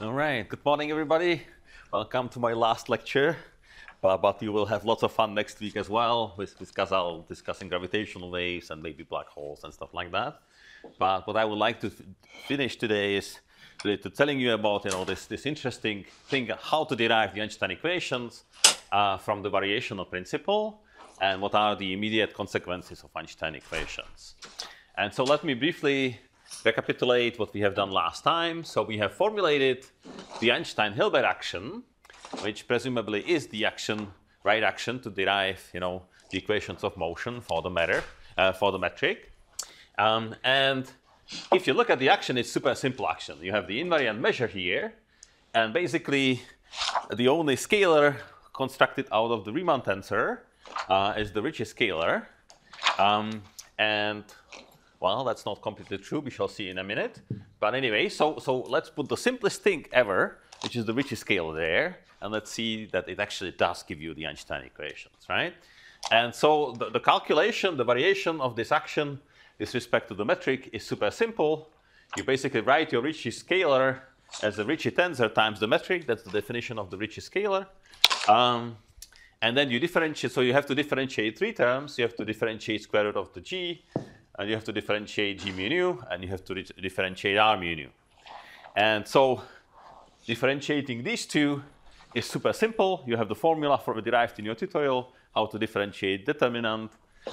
All right, good morning, everybody. Welcome to my last lecture, but you will have lots of fun next week as well with Ghazal discussing gravitational waves and maybe black holes and stuff like that. But what I would like to finish today is really to telling you about this interesting thing, how to derive the Einstein equations from the variational principle, and what are the immediate consequences of Einstein equations. And so let me briefly recapitulate what we have done last time. So we have formulated the Einstein-Hilbert action, which presumably is the right action to derive, the equations of motion for the matter, for the metric. And if you look at the action, it's super simple action. You have the invariant measure here, and basically the only scalar constructed out of the Riemann tensor is the Ricci scalar, and well, that's not completely true. We shall see in a minute. But anyway, so let's put the simplest thing ever, which is the Ricci scalar there, and let's see that it actually does give you the Einstein equations, right? And so the calculation, the variation of this action with respect to the metric is super simple. You basically write your Ricci scalar as the Ricci tensor times the metric. That's the definition of the Ricci scalar. And then you differentiate. So you have to differentiate three terms. You have to differentiate square root of the g, and you have to differentiate g mu nu, and you have to differentiate r mu nu. And so differentiating these two is super simple. You have the formula derived in your tutorial, how to differentiate determinant.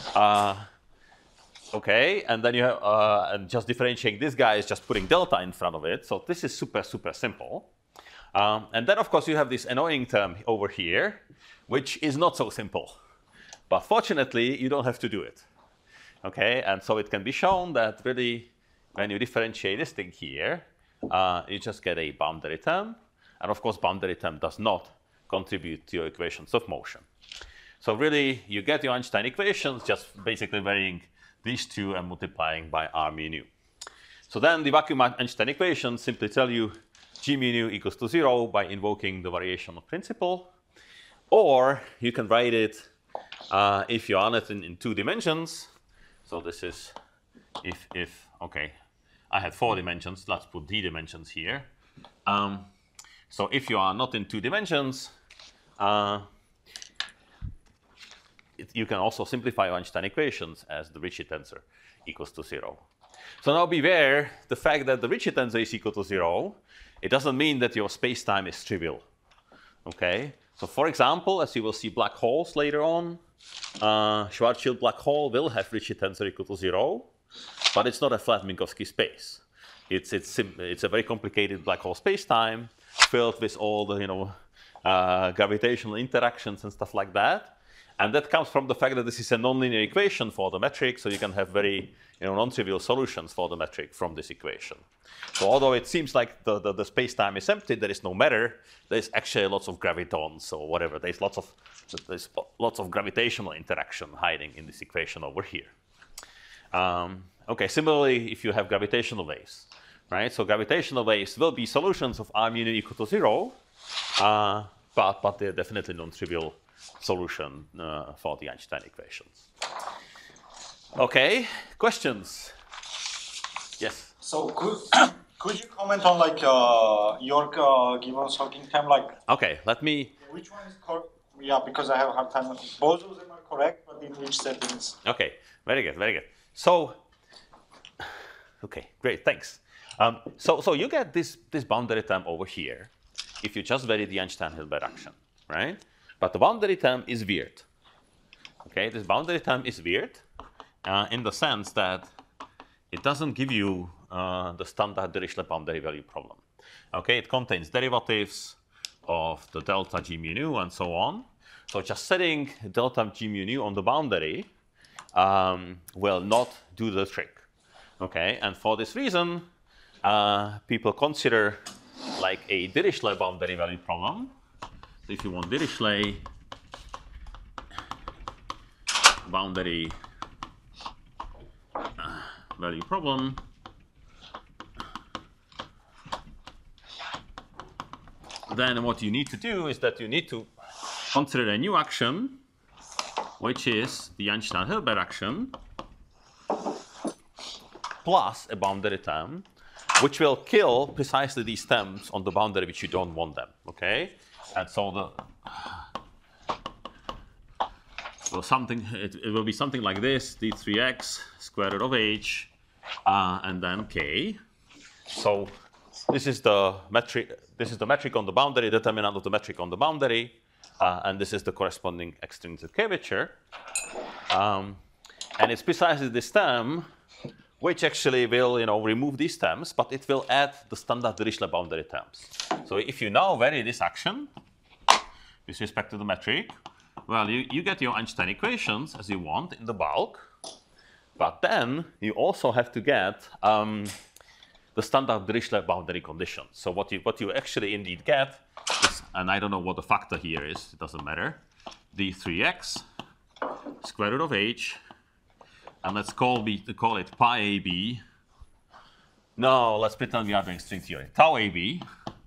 Okay, and then you have, and just differentiating this guy is just putting delta in front of it. So this is super simple. And then, of course, you have this annoying term over here, which is not so simple. But fortunately, you don't have to do it. Okay, and so it can be shown that really, when you differentiate this thing here, you just get a boundary term. And of course, boundary term does not contribute to your equations of motion. So really, you get your Einstein equations just basically varying these two and multiplying by r mu nu. So then the vacuum Einstein equations simply tell you g mu nu equals to 0 by invoking the variational principle. Or you can write it if you are it in 2 dimensions. So this is okay, I had 4 dimensions. Let's put d dimensions here. So if you are not in 2 dimensions, you can also simplify Einstein equations as the Ricci tensor equals to 0. So now beware, the fact that the Ricci tensor is equal to 0, it doesn't mean that your space-time is trivial. Okay? So for example, as you will see black holes later on, Schwarzschild black hole will have Ricci tensor equal to 0, but it's not a flat Minkowski space. It's a very complicated black hole space-time filled with all the gravitational interactions and stuff like that. And that comes from the fact that this is a nonlinear equation for the metric, so you can have very non-trivial solutions for the metric from this equation. So although it seems like the space-time is empty, there is no matter, there's actually lots of gravitons or whatever. There's lots of gravitational interaction hiding in this equation over here. Okay, similarly, if you have gravitational waves, right? So gravitational waves will be solutions of r mu nu equal to 0, but they're definitely non-trivial solution for the Einstein equations. Okay, questions? Yes. So could you comment on York-Gibbons-Hawking term? Okay, let me. Which one is correct? Yeah, because I have a hard time. Both of them are correct, but in which settings? Okay, very good. So, okay, great, thanks. So you get this boundary term over here if you just vary the Einstein-Hilbert action, right? But the boundary term is weird. Okay, this boundary term is weird in the sense that it doesn't give you the standard Dirichlet boundary value problem. Okay, it contains derivatives of the delta g mu nu and so on. So just setting delta g mu nu on the boundary will not do the trick. Okay, and for this reason, people consider like a Dirichlet boundary value problem. So if you want Dirichlet boundary value problem, then what you need to do is that you need to consider a new action, which is the Einstein-Hilbert action, plus a boundary term, which will kill precisely these terms on the boundary which you don't want them, okay? And so it will be something like this, d3x square root of h, and then k. So this is the metric on the boundary, determinant of the metric on the boundary, and this is the corresponding extrinsic curvature. And it's precisely this term which actually will, remove these terms, but it will add the standard Dirichlet boundary terms. So if you now vary this action with respect to the metric, well, you get your Einstein equations as you want in the bulk, but then you also have to get the standard Dirichlet boundary conditions. So what you actually indeed get is, and I don't know what the factor here is, it doesn't matter, d3x square root of h, and let's call it pi AB. No, let's pretend we are doing string theory. Tau AB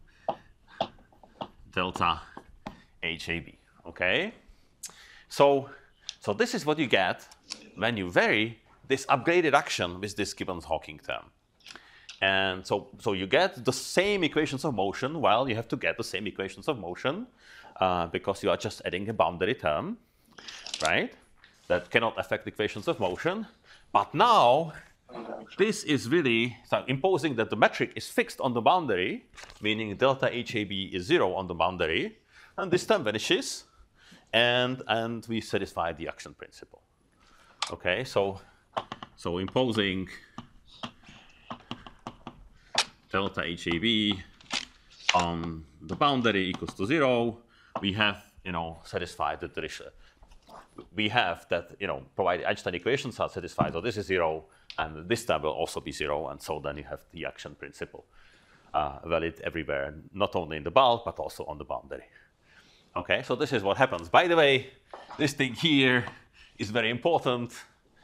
delta HAB, okay? So this is what you get when you vary this upgraded action with this Gibbons-Hawking term. And so you get the same equations of motion. Well, you have to get the same equations of motion because you are just adding a boundary term, right? That cannot affect equations of motion. But now, this is really imposing that the metric is fixed on the boundary, meaning delta HAB is 0 on the boundary, and this term vanishes, and we satisfy the action principle. Okay, so imposing delta HAB on the boundary equals to 0, we have, satisfied the Dirichlet. We have that, provided Einstein equations are satisfied, so this is 0, and this term will also be 0, and so then you have the action principle valid everywhere, not only in the bulk, but also on the boundary. Okay, so this is what happens. By the way, this thing here is very important.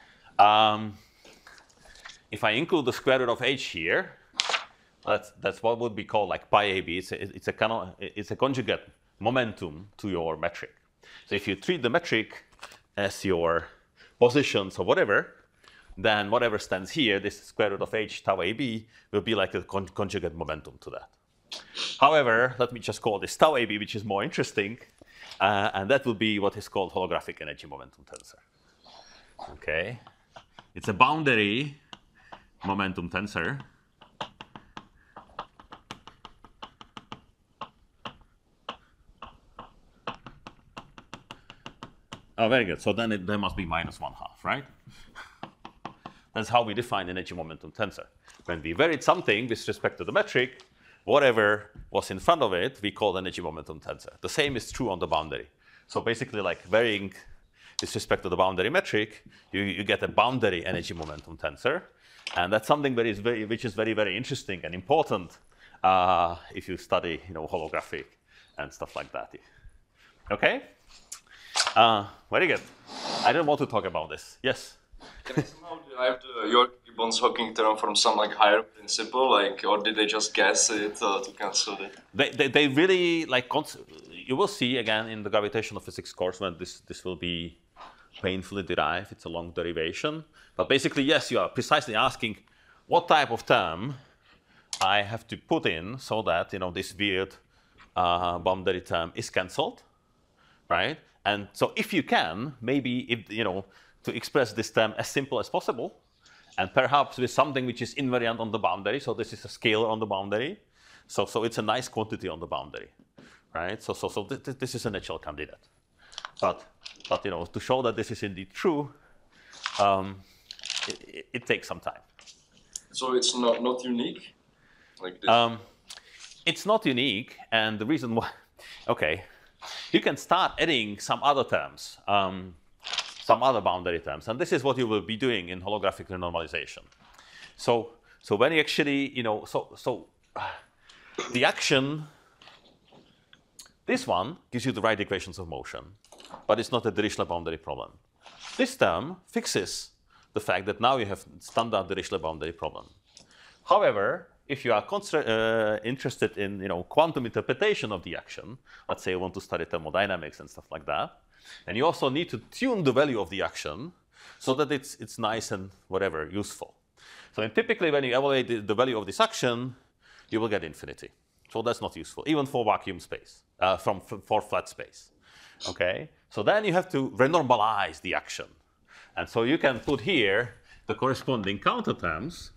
If I include the square root of h here, that's what would be called like pi AB. It's a conjugate momentum to your metric. So if you treat the metric as your positions or whatever, then whatever stands here, this square root of h tau AB, will be like a conjugate momentum to that. However, let me just call this tau AB, which is more interesting, and that will be what is called holographic energy momentum tensor. Okay, it's a boundary momentum tensor. Oh, very good. So then there must be minus 1/2, right? That's how we define energy momentum tensor. When we varied something with respect to the metric, whatever was in front of it, we call energy momentum tensor. The same is true on the boundary. So basically, like varying with respect to the boundary metric, you get a boundary energy momentum tensor, and that's something which is very, very interesting and important if you study, holographic and stuff like that. Okay. Very good. I don't want to talk about this. Yes? Can I somehow derive your Gibbons-Hawking term from some higher principle, or did they just guess it to cancel it? They really you will see again in the gravitational physics course when this will be painfully derived. It's a long derivation, but basically yes, you are precisely asking what type of term I have to put in so that this weird boundary term is cancelled, right? And so if you can, maybe to express this term as simple as possible, and perhaps with something which is invariant on the boundary. So this is a scalar on the boundary. So it's a nice quantity on the boundary, right? So this is a natural candidate. But to show that this is indeed true, it takes some time. So it's not unique, like this. It's not unique, and the reason why, okay. You can start adding some other terms, some other boundary terms, and this is what you will be doing in holographic renormalization. So when you actually, the action, this one gives you the right equations of motion, but it's not a Dirichlet boundary problem. This term fixes the fact that now you have standard Dirichlet boundary problem. However, if you are interested in quantum interpretation of the action, let's say you want to study thermodynamics and stuff like that, then you also need to tune the value of the action so that it's nice and whatever useful. So typically when you evaluate the value of this action, you will get infinity. So that's not useful, even for vacuum space, for flat space. Okay? So then you have to renormalize the action. And so you can put here the corresponding counter terms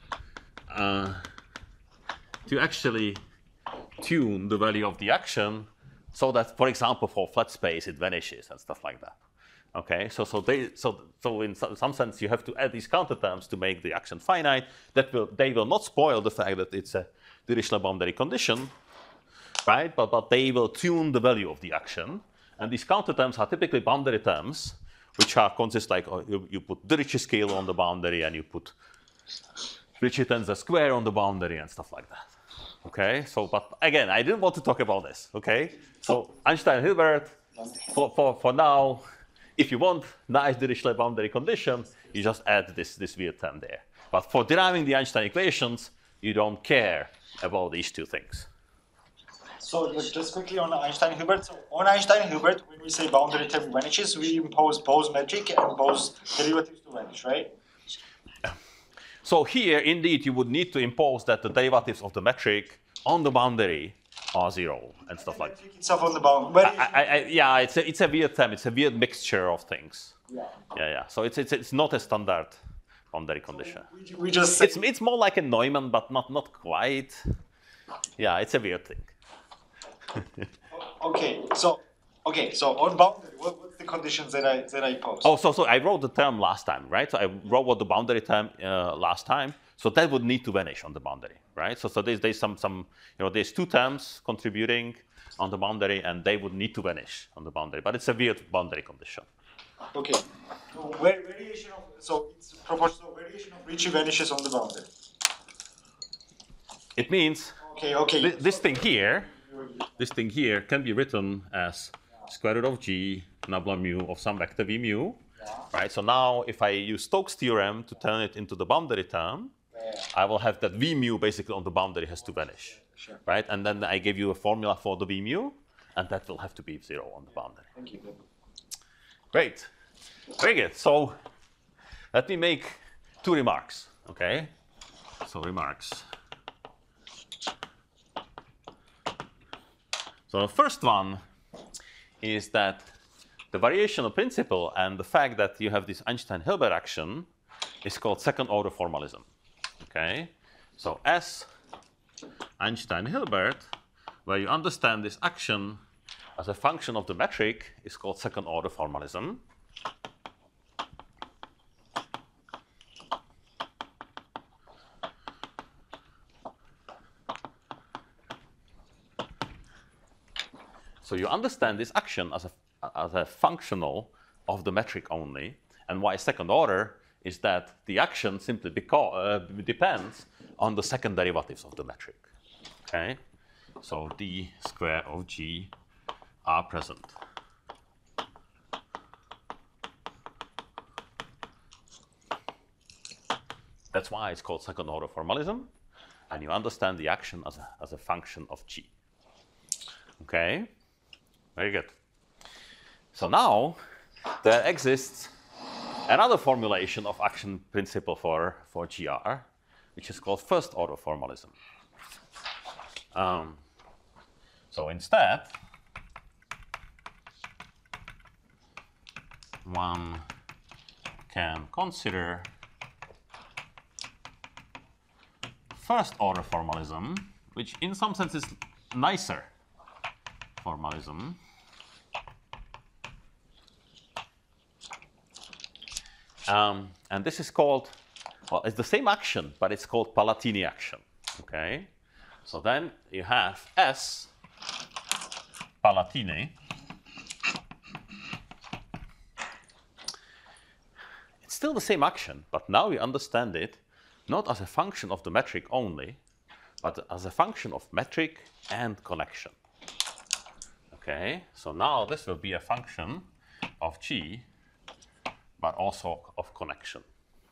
to actually tune the value of the action so that, for example, for flat space, it vanishes and stuff like that. Okay, so in some sense, you have to add these counter terms to make the action finite. They will not spoil the fact that it's a Dirichlet boundary condition, right? But they will tune the value of the action. And these counter terms are typically boundary terms, which consist like you put Dirichlet scale on the boundary and you put Dirichlet tensor square on the boundary and stuff like that. Okay, so but again, I didn't want to talk about this. Okay, so Einstein-Hilbert for now. If you want nice Dirichlet boundary condition, you just add this weird term there. But for deriving the Einstein equations, you don't care about these two things. So just quickly on Einstein-Hilbert. So on Einstein-Hilbert, when we say boundary term vanishes, we impose both metric and both derivatives to vanish, right? So here, indeed, you would need to impose that the derivatives of the metric on the boundary are 0 and stuff like that. Itself on the boundary. Yeah, it's a weird term. It's a weird mixture of things. Yeah. Yeah. So it's not a standard boundary condition. We just it's more like a Neumann, but not quite. Yeah, it's a weird thing. Okay. So on boundary, what's the conditions that I pose? Oh, so I wrote the term last time, right? So I wrote what the boundary term last time. So that would need to vanish on the boundary, right? So there's some there's two terms contributing on the boundary, and they would need to vanish on the boundary. But it's a weird boundary condition. Okay. So it's proportional variation of Ricci vanishes on the boundary. It means Okay. this thing here can be written as square root of g nabla mu of some vector v mu, right? So now if I use Stokes' theorem to turn it into the boundary term, I will have that v mu basically on the boundary has to vanish, right? And then I give you a formula for the v mu, and that will have to be 0 on the boundary. Thank you. Great, very good. So let me make two remarks, okay? So remarks. So the first one is that the variational principle and the fact that you have this Einstein-Hilbert action is called second-order formalism. Okay, so as Einstein-Hilbert, where you understand this action as a function of the metric, is called second-order formalism. So you understand this action as a functional of the metric only, and why second order is that the action simply depends on the second derivatives of the metric. Okay, so d square of g are present. That's why it's called second order formalism, and you understand the action as a function of g. Okay, very good. So now there exists another formulation of action principle for GR, which is called first order formalism. So instead, one can consider first order formalism, which in some sense is nicer formalism. And this is called, well, it's the same action, but it's called Palatini action. Okay, so then you have S Palatini. It's still the same action, but now we understand it not as a function of the metric only, but as a function of metric and connection. Okay, so now this will be a function of G, but also of connection.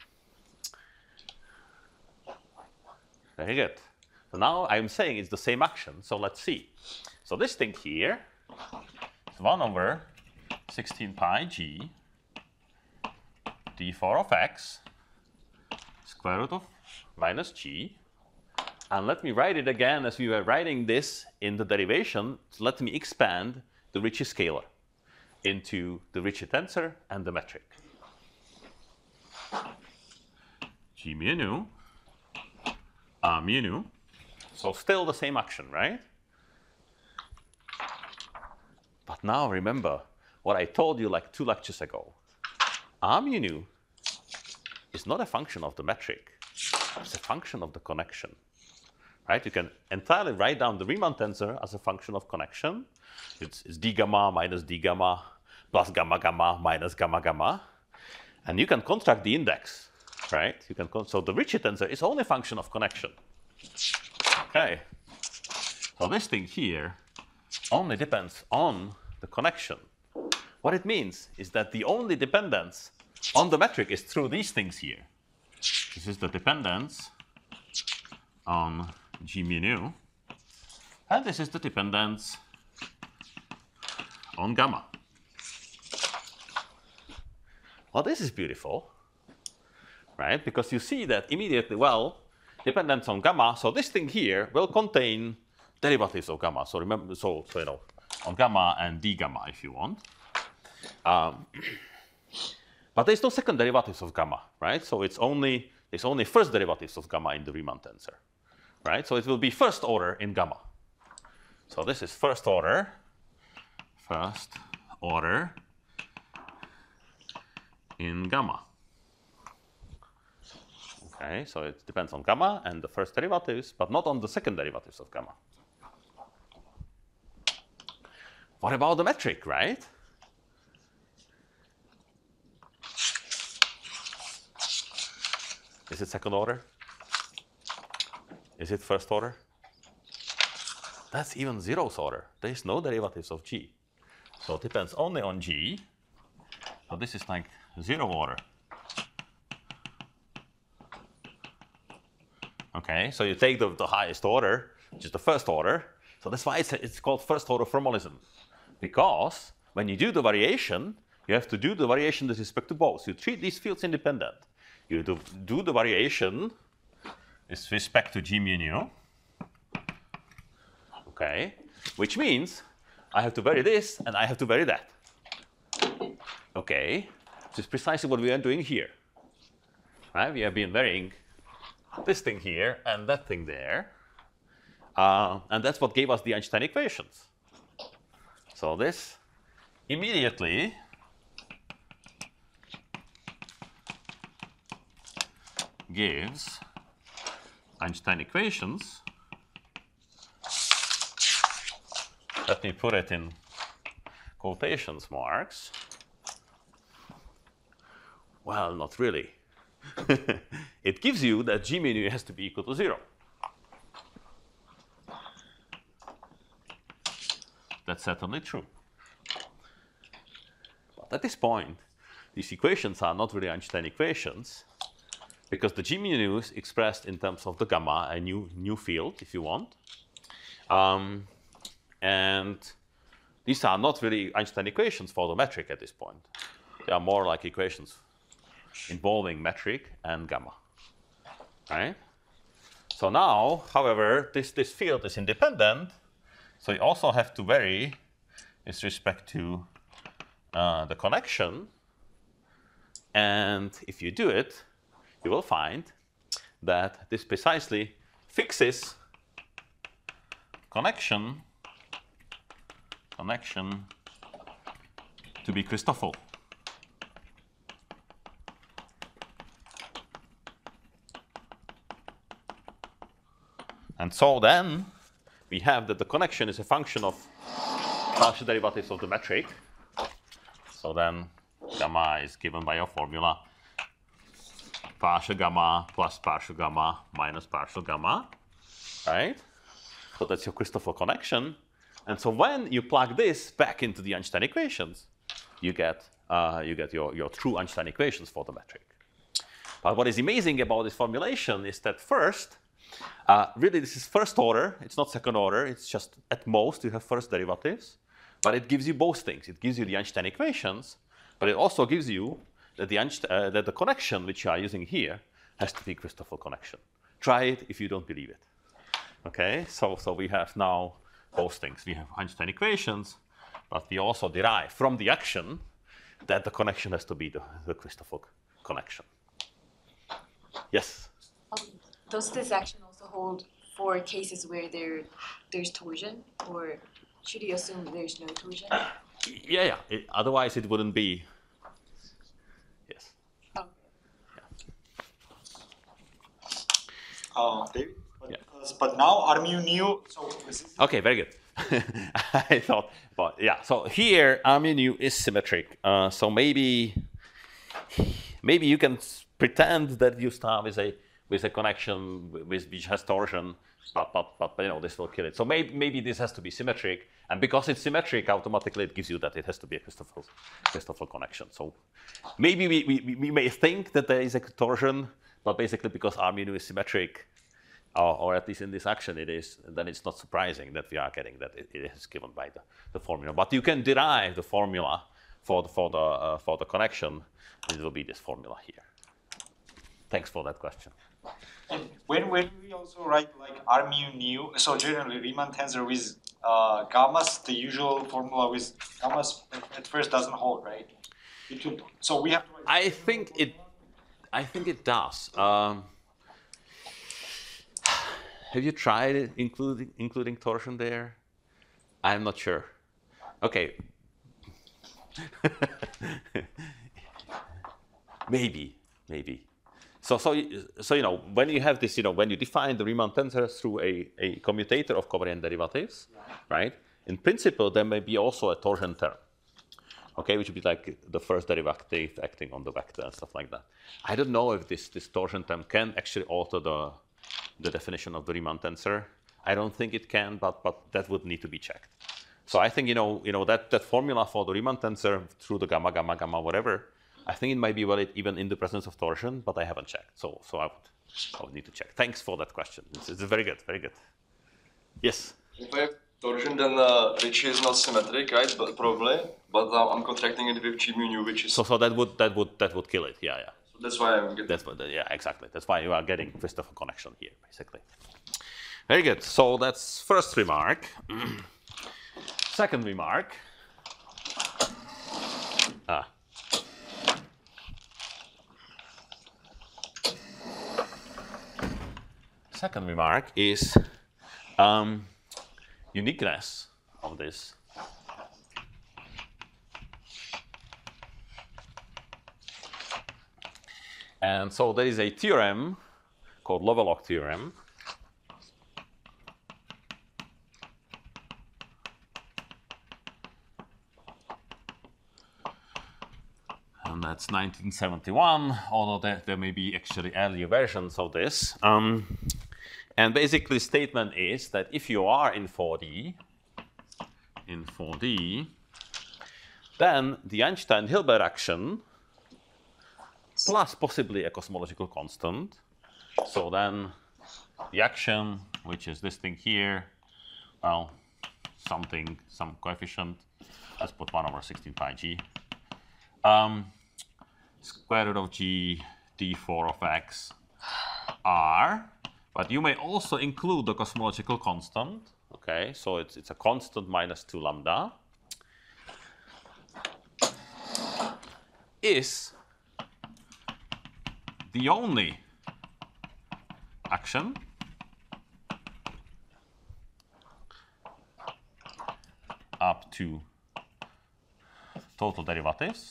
Very good. So now I'm saying it's the same action, so let's see. So this thing here is 1 over 16 pi g d4 of x squared square root of minus g. And let me write it again as we were writing this in the derivation. So let me expand the Ricci scalar into the Ricci tensor and the metric. G mu nu, A mu nu. So still the same action, right? But now remember what I told you like 2 lectures ago. A mu nu is not a function of the metric. It's a function of the connection. Right? You can entirely write down the Riemann tensor as a function of connection. It's d gamma minus d gamma plus gamma gamma minus gamma gamma. And you can construct the index, right? You can so the Ricci tensor is only a function of connection. Okay. So this thing here only depends on the connection. What it means is that the only dependence on the metric is through these things here. This is the dependence on G mu nu, and this is the dependence on gamma. Well, this is beautiful, right? Because you see that immediately, well, dependence on gamma, so this thing here will contain derivatives of gamma. So remember, so you know, on gamma and d gamma if you want. But there's no second derivatives of gamma, right? So there's only first derivatives of gamma in the Riemann tensor. Right? So it will be first order in gamma. So this is first order in gamma. Okay, so it depends on gamma and the first derivatives, but not on the second derivatives of gamma. What about the metric, right? Is it second order? Is it first order? That's even zeroth order. There is no derivatives of g. So it depends only on g. So this is like 0 order. Okay, so you take the highest order, which is the first order. So that's why it's called first order formalism. Because when you do the variation, you have to do the variation with respect to both. You treat these fields independent. You do the variation with respect to G mu nu. Okay, which means I have to vary this and I have to vary that. Okay, this is precisely what we are doing here. Right? We have been varying this thing here and that thing there. And that's what gave us the Einstein equations. So this immediately gives Einstein equations. Let me put it in quotations marks. Well, not really. It gives you that G mu nu has to be equal to 0. That's certainly true. But at this point, these equations are not really Einstein equations, because the G mu nu is expressed in terms of the gamma, a new field, if you want. And these are not really Einstein equations for the metric at this point. They are more like equations involving metric and gamma. Right? So now, however, this field is independent, so you also have to vary with respect to the connection. And if you do it, you will find that this precisely fixes connection to be Christoffel. And so then we have that the connection is a function of partial derivatives of the metric. So then gamma is given by your formula partial gamma plus partial gamma minus partial gamma, right? So that's your Christoffel connection. And so when you plug this back into the Einstein equations, you get your true Einstein equations for the metric. But what is amazing about this formulation is that first, really this is first order, it's not second order, it's just at most you have first derivatives, but it gives you both things. It gives you the Einstein equations, but it also gives you that the connection which you are using here has to be Christoffel connection. Try it if you don't believe it. Okay, so we have now both things. We have Einstein equations, but we also derive from the action that the connection has to be the Christoffel connection. Yes? Does this action also hold for cases where there's torsion, or should you assume there's no torsion? Yeah. Otherwise, it wouldn't be. Yes. David? Yeah. But now R mu nu, so is this Okay, very good. I thought, but yeah. So here, R mu nu is symmetric. So maybe you can pretend that you start with a connection which has torsion, but you know this will kill it. So maybe this has to be symmetric, and because it's symmetric, automatically it gives you that it has to be a Christoffel connection. So maybe we may think that there is a torsion, but basically because R mu nu is symmetric, or at least in this action it is, then it's not surprising that we are getting that it is given by the formula. But you can derive the formula for the connection. It will be this formula here. Thanks for that question. And when we also write like R mu nu, so generally Riemann tensor with gammas, the usual formula with gammas at first doesn't hold, right? So we have to write I think it does. Have you tried it, including torsion there? I'm not sure. Okay. maybe. So you know, when you have this, you know, when you define the Riemann tensor through a commutator of covariant derivatives, right? In principle, there may be also a torsion term, okay, which would be like the first derivative acting on the vector and stuff like that. I don't know if this torsion term can actually alter the definition of the Riemann tensor. I don't think it can, but that would need to be checked. So I think you know that formula for the Riemann tensor through the gamma whatever. I think it might be valid even in the presence of torsion, but I haven't checked. So I would need to check. Thanks for that question. It's very good. Yes. If I have torsion, then Ricci is not symmetric, right? But probably. But I'm contracting it with G mu nu, which is. So that would kill it. Yeah. So that's why I'm getting. That's what. Yeah, exactly. That's why you are getting Christoffel connection here, basically. Very good. So that's first remark. Second remark. Second remark is uniqueness of this. And so there is a theorem called Lovelock theorem. And that's 1971, although there may be actually earlier versions of this. And basically the statement is that if you are in 4D, then the Einstein-Hilbert action plus possibly a cosmological constant. So then the action, which is this thing here, well, some coefficient, let's put 1/16 pi g, square root of g d4 of x r, but you may also include the cosmological constant, okay, so it's a constant minus 2 lambda, is the only action up to total derivatives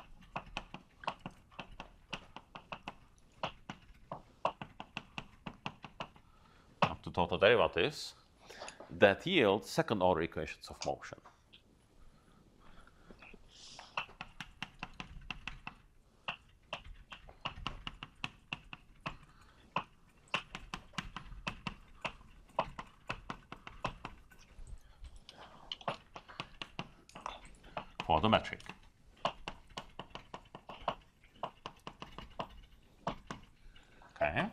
that yield second order equations of motion. For the metric. Okay.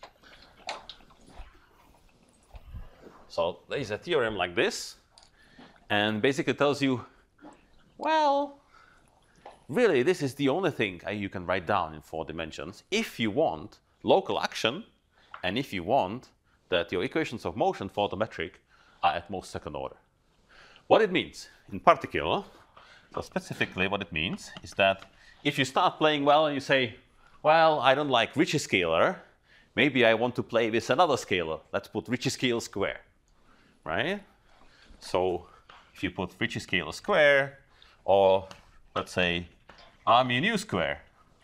So there is a theorem like this, and basically tells you, well, really, this is the only thing you can write down in 4 dimensions. If you want, local action, and if you want that your equations of motion for the metric are at most second order. What it means in particular, so specifically what it means is that if you start playing well and you say, well, I don't like Ricci scalar, maybe I want to play with another scalar. Let's put Ricci scalar square, right? So if you put Ricci scalar square, or let's say R mu nu square,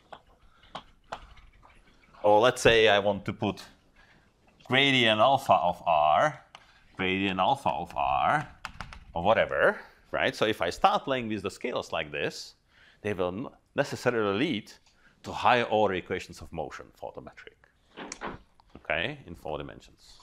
or let's say I want to put gradient alpha of R, or whatever, right? So if I start playing with the scalars like this, they will not necessarily lead to higher order equations of motion for the metric, okay, in 4 dimensions.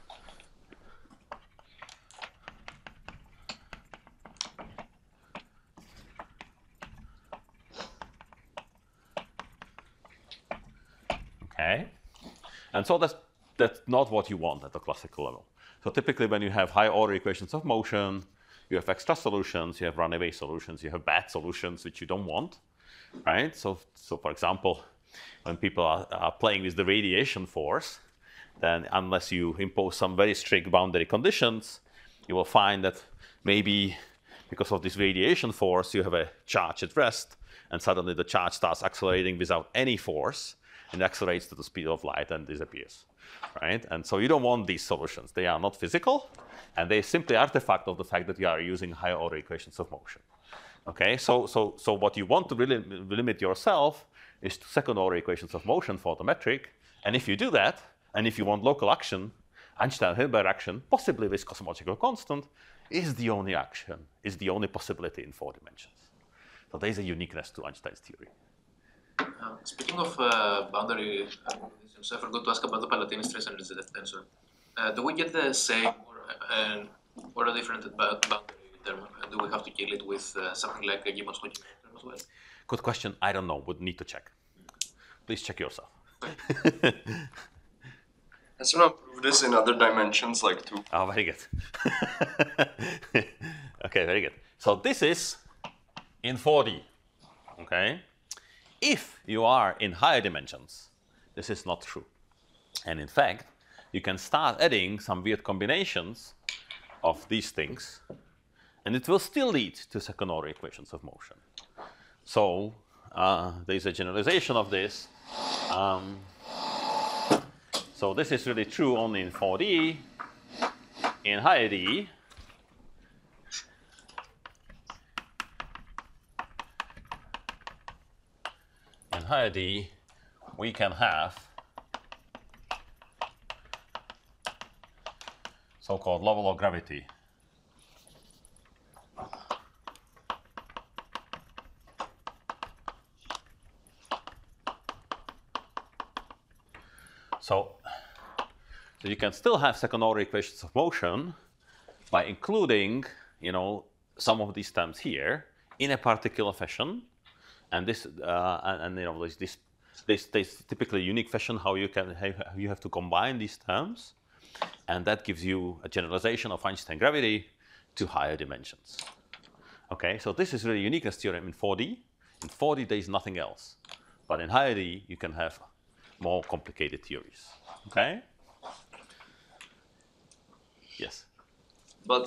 Okay, and so that's not what you want at the classical level. So typically when you have high order equations of motion, you have extra solutions, you have runaway solutions, you have bad solutions which you don't want, right? So for example, when people are playing with the radiation force, then unless you impose some very strict boundary conditions, you will find that maybe because of this radiation force, you have a charge at rest, and suddenly the charge starts accelerating without any force, and accelerates to the speed of light and disappears, right? And so you don't want these solutions. They are not physical, and they simply artifact of the fact that you are using higher order equations of motion. Okay, so what you want to really limit yourself is to second order equations of motion for the metric, and if you do that, and if you want local action, Einstein-Hilbert action, possibly with cosmological constant, is the only action, is the only possibility in 4 dimensions. So there is a uniqueness to Einstein's theory. Speaking of boundary conditions, I forgot to ask about the Palatini stress energy tensor. Do we get the same or a different boundary term? Do we have to kill it with something like a Gibbons-Hawking term as well? Good question. I don't know. Would need to check. Please check yourself. Has someone proved this in other dimensions, like 2? Oh, very good. Okay, very good. So this is in 4D. Okay. If you are in higher dimensions, this is not true. And in fact, you can start adding some weird combinations of these things, and it will still lead to second order equations of motion. So there's a generalization of this. So this is really true only in 4D. In higher D, we can have so-called level of gravity. So you can still have second order equations of motion by including, some of these terms here in a particular fashion. And this, this typically unique fashion how you have to combine these terms, and that gives you a generalization of Einstein gravity to higher dimensions. Okay, so this is really uniqueness theorem in 4D. In 4D, there is nothing else, but in higher D, you can have more complicated theories. Okay. Yes. But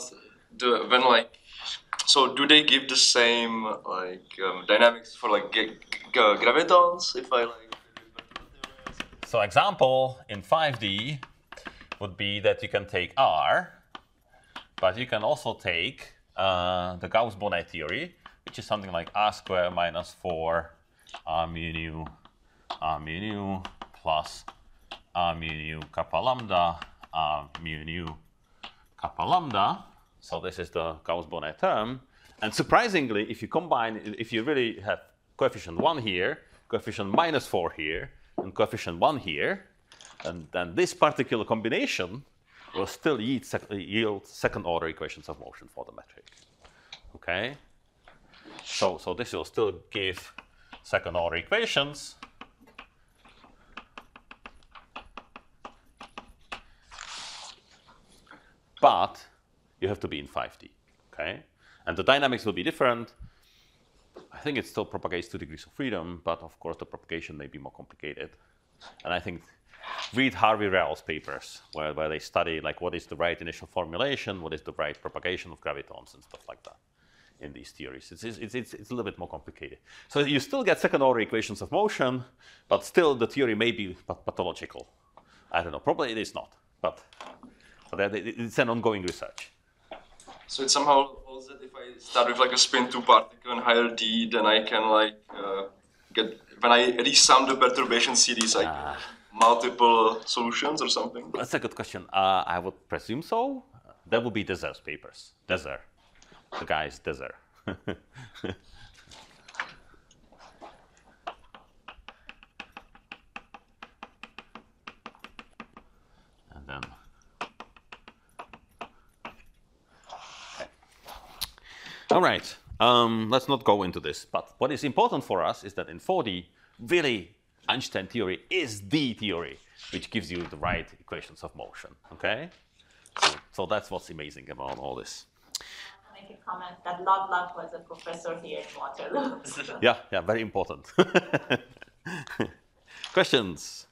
so do they give the same dynamics for gravitons? If I So example in 5D would be that you can take R, but you can also take the Gauss-Bonnet theory, which is something like R squared minus 4 R mu nu plus R mu nu kappa lambda R mu nu kappa lambda. So this is the Gauss-Bonnet term. And surprisingly, if you really have coefficient 1 here, coefficient minus 4 here, and coefficient 1 here, and then this particular combination will still yield second order equations of motion for the metric. Okay? So this will still give second order equations. But you have to be in 5D, okay? And the dynamics will be different. I think it still propagates 2 degrees of freedom, but of course the propagation may be more complicated. And I think read Harvey Rao's papers where they study like what is the right initial formulation, what is the right propagation of gravitons and stuff like that in these theories. It's a little bit more complicated. So you still get second order equations of motion, but still the theory may be pathological. I don't know, probably it is not, but it's an ongoing research. So it somehow holds that if I start with like a spin 2 particle and higher d, then I can like get, when I resum the perturbation series, like multiple solutions or something? That's a good question. I would presume so. That would be Dezer's papers. Dezer. The guy is Dezer. And then... Okay. All right. Let's not go into this. But what is important for us is that in 4D, really, Einstein theory is the theory which gives you the right equations of motion. Okay? So that's what's amazing about all this. Make a comment that Lovelock was a professor here in Waterloo. Yeah, very important. Questions?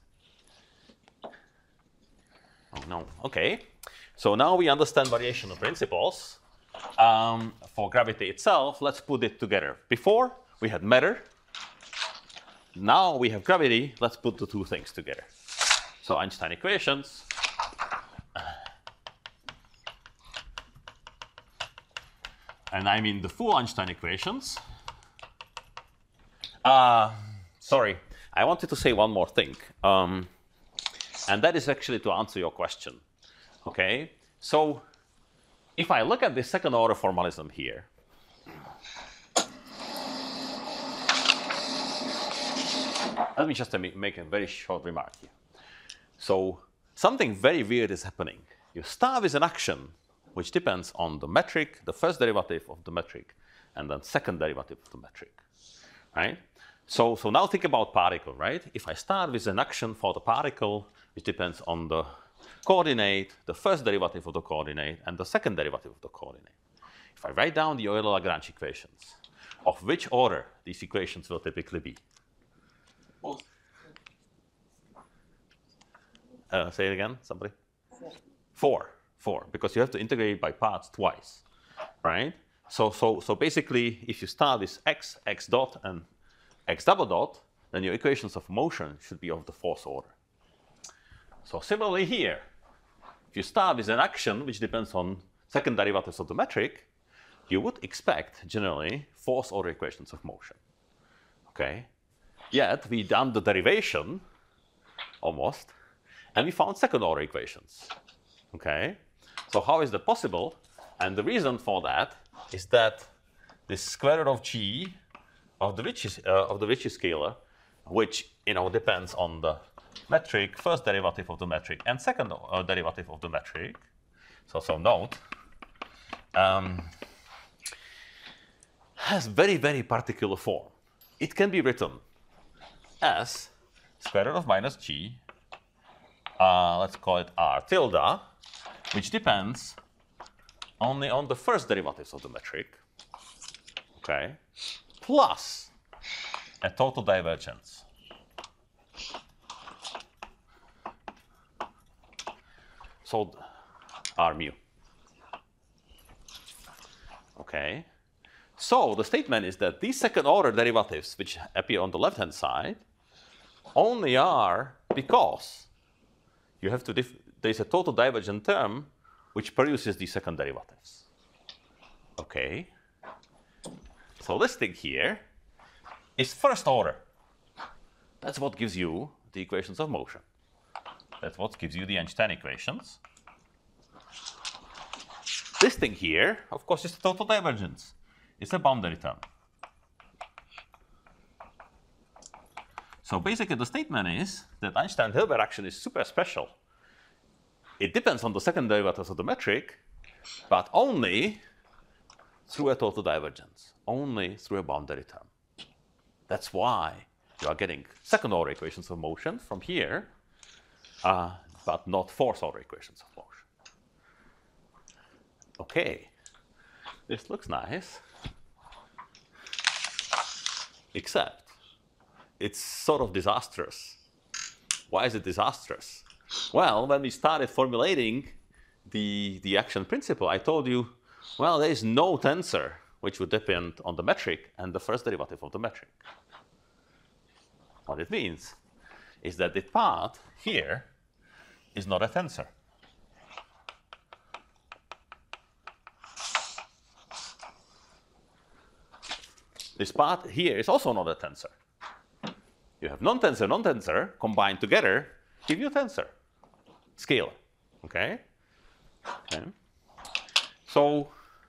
Oh no. Okay. So now we understand variational principles. For gravity itself, let's put it together. Before we had matter. Now we have gravity. Let's put the two things together. So Einstein equations. And I mean the full Einstein equations. Sorry, I wanted to say one more thing. And that is actually to answer your question. Okay, so if I look at the second order formalism here, let me just make a very short remark here. So something very weird is happening. You start with an action which depends on the metric, the first derivative of the metric, and then second derivative of the metric, right? So now think about particle, right? If I start with an action for the particle, which depends on the coordinate, the first derivative of the coordinate, and the second derivative of the coordinate. If I write down the Euler-Lagrange equations, of which order these equations will typically be? Say it again, somebody? Four, because you have to integrate by parts twice, right? So basically, if you start with x dot, and x double dot, then your equations of motion should be of the fourth order. So similarly here, if you start with an action which depends on second derivatives of the metric, you would expect generally fourth order equations of motion. Okay? Yet we done the derivation almost, and we found second order equations. Okay? So how is that possible? And the reason for that is that the square root of g of the Ricci scalar, which depends on the metric, first derivative of the metric, and second derivative of the metric. So note, has very, very particular form. It can be written as square root of minus g, let's call it r tilde, which depends only on the first derivatives of the metric, okay, plus a total divergence. So r mu. Okay. So the statement is that these second order derivatives, which appear on the left hand side, only are because you have to there's a total divergent term which produces these second derivatives. Okay. So this thing here is first order. That's what gives you the equations of motion. That's what gives you the Einstein equations. This thing here, of course, is the total divergence. It's a boundary term. So basically the statement is that Einstein-Hilbert action is super special. It depends on the second derivatives of the metric, but only through a total divergence, only through a boundary term. That's why you are getting second order equations of motion from here, but not fourth order equations of motion. Okay, this looks nice, except it's sort of disastrous Why is it disastrous? Well, when we started formulating the action principle, I told you, well, there is no tensor which would depend on the metric and the first derivative of the metric. What it means is that the path here is not a tensor. This path here is also not a tensor. You have non-tensor, non-tensor combined together, give you a tensor, scalar. Okay? Okay. So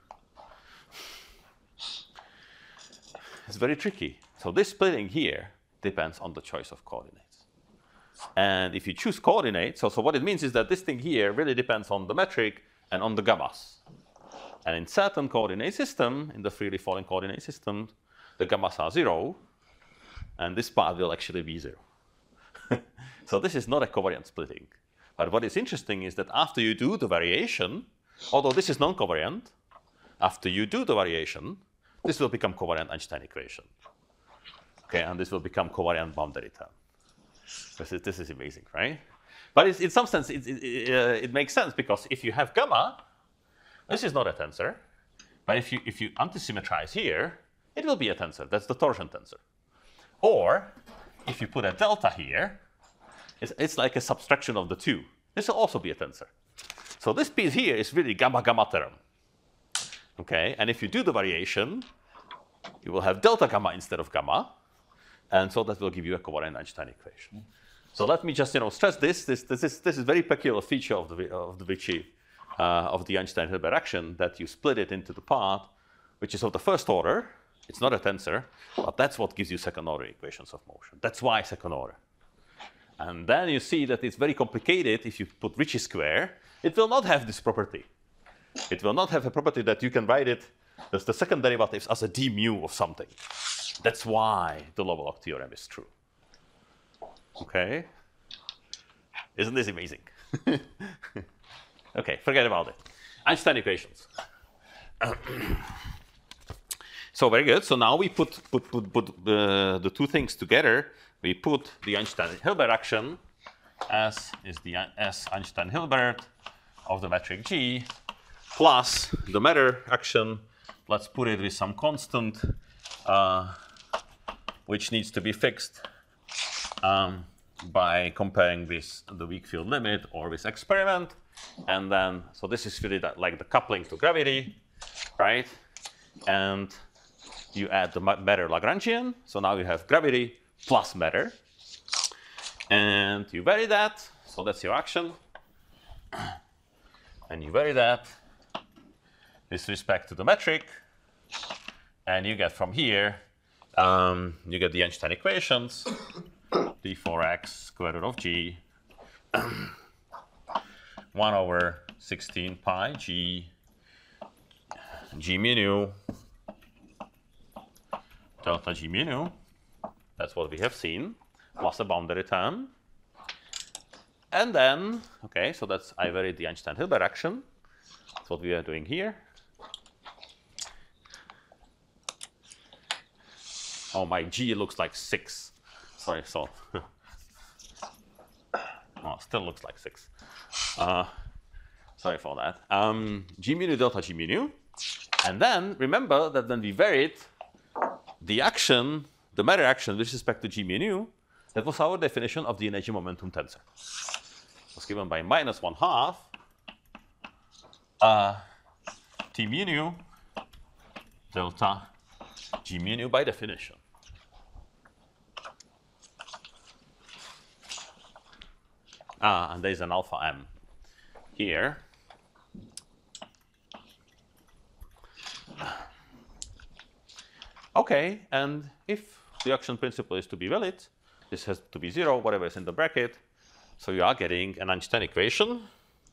it's very tricky. So this splitting here depends on the choice of coordinates. And if you choose coordinates, so what it means is that this thing here really depends on the metric and on the gammas. And in certain coordinate system, in the freely falling coordinate system, the gammas are 0, and this part will actually be 0. So this is not a covariant splitting. But what is interesting is that after you do the variation, although this is non-covariant, after you do the variation, this will become covariant Einstein equation. Okay, and this will become covariant boundary term. This is amazing, right? But in some sense, it makes sense, because if you have gamma, this is not a tensor. But if you antisymmetrize here, it will be a tensor. That's the torsion tensor. Or if you put a delta here, it's like a subtraction of the two. This will also be a tensor. So this piece here is really gamma-gamma term. Okay, and if you do the variation, you will have delta gamma instead of gamma, and so that will give you a covariant Einstein equation. So let me just stress this. This is a very peculiar feature of the Ricci of the Einstein-Hilbert action, that you split it into the part which is of the first order. It's not a tensor, but that's what gives you second-order equations of motion. That's why second order. And then you see that it's very complicated. If you put Ricci square, it will not have this property. It will not have a property that you can write it as the second derivatives as a d mu of something. That's why the Lovelock theorem is true. Okay? Isn't this amazing? Okay, forget about it. Einstein equations. So very good. So now we put the two things together. We put the Einstein-Hilbert action as is the S Einstein-Hilbert of the metric G plus the matter action. Let's put it with some constant which needs to be fixed by comparing with the weak field limit or with experiment. And then, so this is really like the coupling to gravity, right? And you add the matter Lagrangian. So now you have gravity plus matter. And you vary that. So that's your action. And you vary that with respect to the metric. And you get from here, you get the Einstein equations. d4x square root of g 1 over 16 pi g mu nu delta g mu nu. That's what we have seen, plus a boundary term. And then, okay, so that's I varied the Einstein-Hilbert action. That's what we are doing here. Oh, my g looks like 6. Sorry, so oh, still looks like 6. Sorry for that. G mu nu delta G mu nu. And then remember that when we varied the action, the matter action with respect to G mu nu, that was our definition of the energy momentum tensor. It was given by -1/2 T mu nu delta G mu nu by definition. And there's an alpha m here. Okay, and if the action principle is to be valid, this has to be 0, whatever is in the bracket. So you are getting an Einstein equation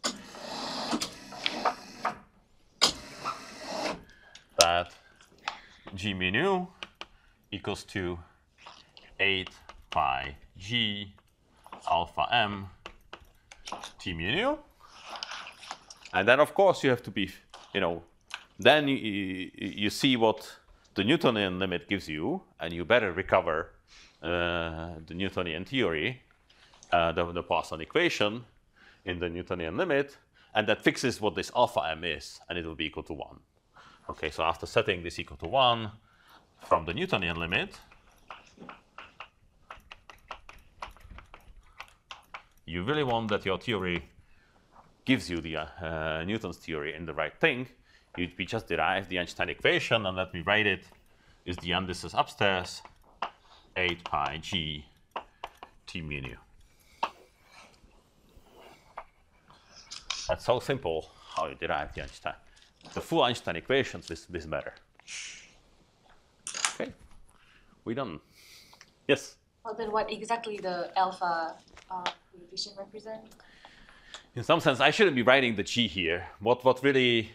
that G mu nu equals to 8 pi g alpha m T mu nu. And then, of course, you have to be, then you see what the Newtonian limit gives you, and you better recover the Newtonian theory the Poisson equation in the Newtonian limit, and that fixes what this alpha m is, and it will be equal to 1. Okay, so after setting this equal to 1 from the Newtonian limit, you really want that your theory gives you the Newton's theory in the right thing. We just derive the Einstein equation, and let me write it. Is the n, this is upstairs, 8 pi g t mu nu. That's so simple how you derive the Einstein. The full Einstein equations this matter. Okay, we done. Yes? Well, then what exactly the alpha coefficient represent? In some sense, I shouldn't be writing the g here. What really,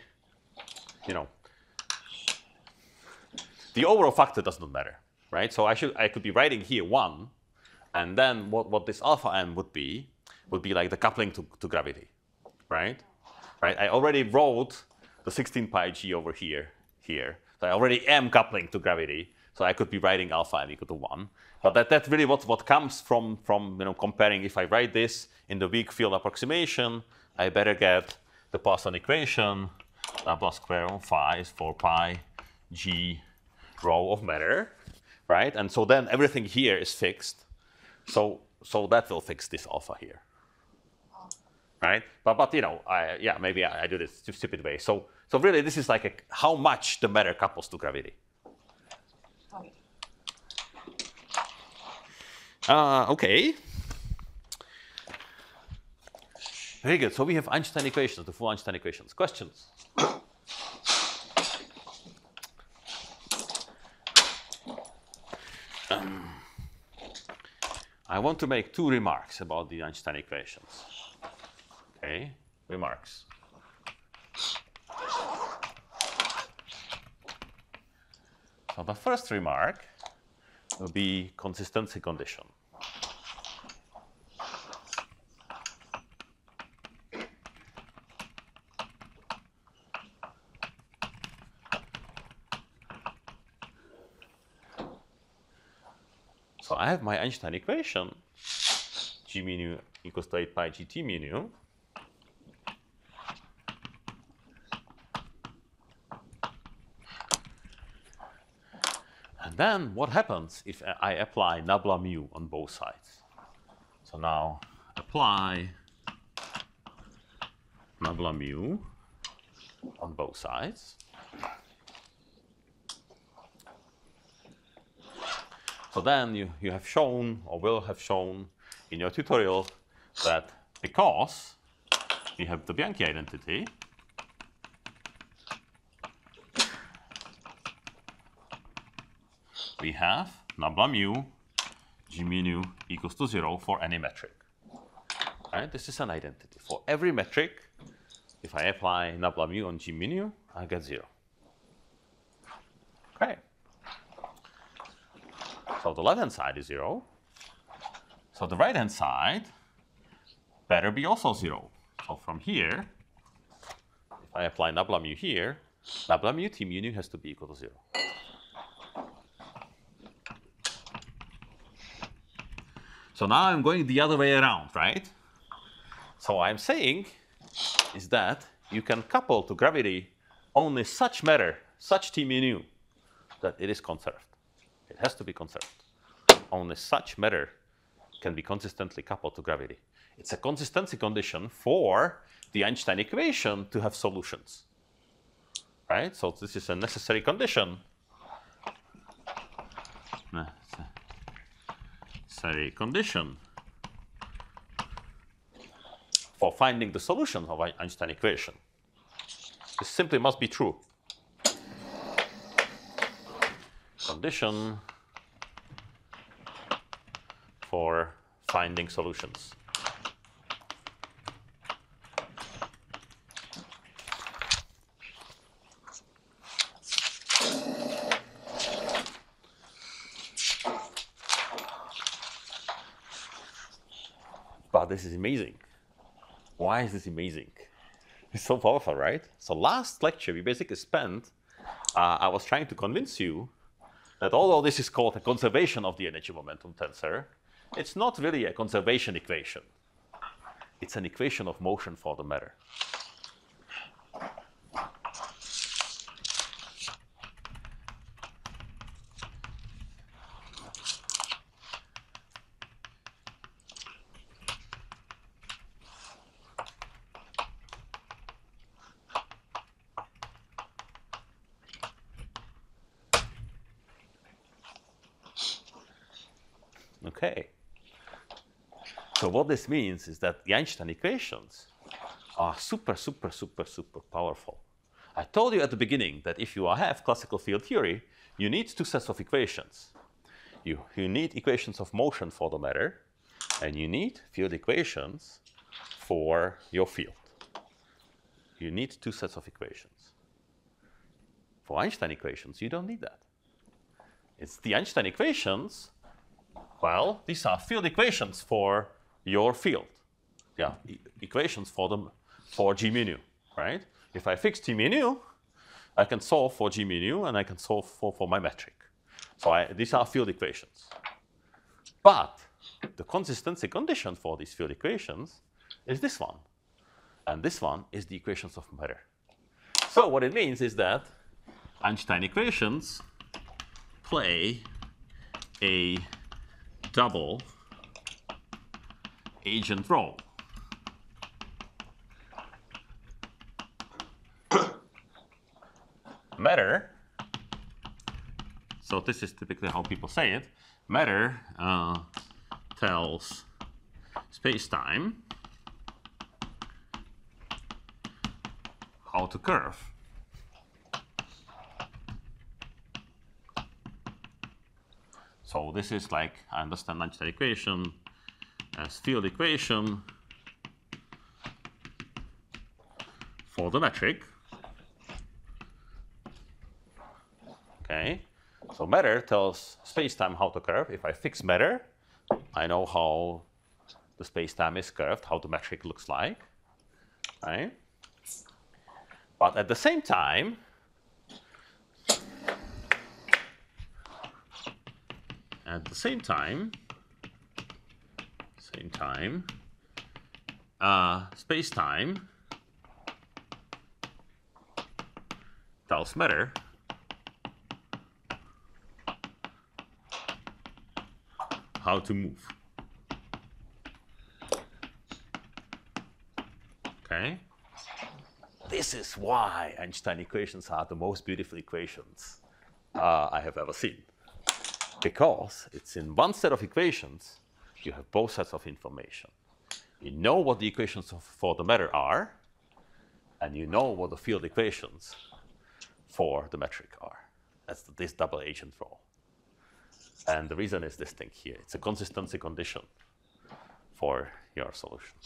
the overall factor does not matter, right? So I could be writing here 1, and then what this alpha m would be like the coupling to gravity, right? Right. I already wrote the 16 pi g over here. So I already am coupling to gravity. So I could be writing alpha m equal to 1. But that's really what comes from comparing. If I write this in the weak field approximation, I better get the Poisson equation. Laplace square on phi is 4 pi g rho of matter, right? And so then everything here is fixed. So that will fix this alpha here, right? But maybe I do this stupid way. So really, this is like how much the matter couples to gravity. Okay. Very good. So we have Einstein equations, the full Einstein equations. Questions? I want to make 2 remarks about the Einstein equations. Okay, remarks. So the first remark will be consistency condition. So I have my Einstein equation, g mu nu equals to 8 pi g t mu nu. And then what happens if I apply nabla mu on both sides? So now apply nabla mu on both sides. So then you have shown, or will have shown in your tutorial, that because we have the Bianchi identity, we have nabla mu g mu nu equals to 0 for any metric. Right? This is an identity. For every metric, if I apply nabla mu on g mu nu, I get 0. Okay. So the left-hand side is 0. So the right-hand side better be also 0. So from here, if I apply nabla mu here, nabla mu t mu nu has to be equal to 0. So now I'm going the other way around, right? So what I'm saying is that you can couple to gravity only such matter, such t mu nu, that it is conserved. It has to be conserved. Only such matter can be consistently coupled to gravity. It's a consistency condition for the Einstein equation to have solutions, right? So this is a necessary condition. Necessary condition for finding the solution of Einstein equation. This simply must be true. Condition for finding solutions. But this is amazing. Why is this amazing? It's so powerful, right? So last lecture we basically spent, I was trying to convince you that although this is called a conservation of the energy momentum tensor, it's not really a conservation equation. It's an equation of motion for the matter. Okay. So what this means is that the Einstein equations are super powerful. I told you at the beginning that if you have classical field theory, you need two sets of equations. You need equations of motion for the matter, and you need field equations for your field. You need two sets of equations. For Einstein equations, you don't need that. It's the Einstein equations. Well, these are field equations for your field. Yeah, equations for G mu nu, right? If I fix G mu nu, I can solve for G mu nu and I can solve for my metric. So these are field equations. But the consistency condition for these field equations is this one. And this one is the equations of matter. So what it means is that Einstein equations play a double agent role. Matter, so this is typically how people say it, matter tells space-time how to curve. So this is like, I understand Einstein equation as field equation for the metric. Okay, so matter tells space-time how to curve. If I fix matter, I know how the space-time is curved, how the metric looks like, right? But at the same time, space-time tells matter how to move. Okay? This is why Einstein equations are the most beautiful equations I have ever seen. Because it's in one set of equations, you have both sets of information. You know what the equations for the matter are, and you know what the field equations for the metric are. That's this double agent role. And the reason is this thing here. It's a consistency condition for your solution.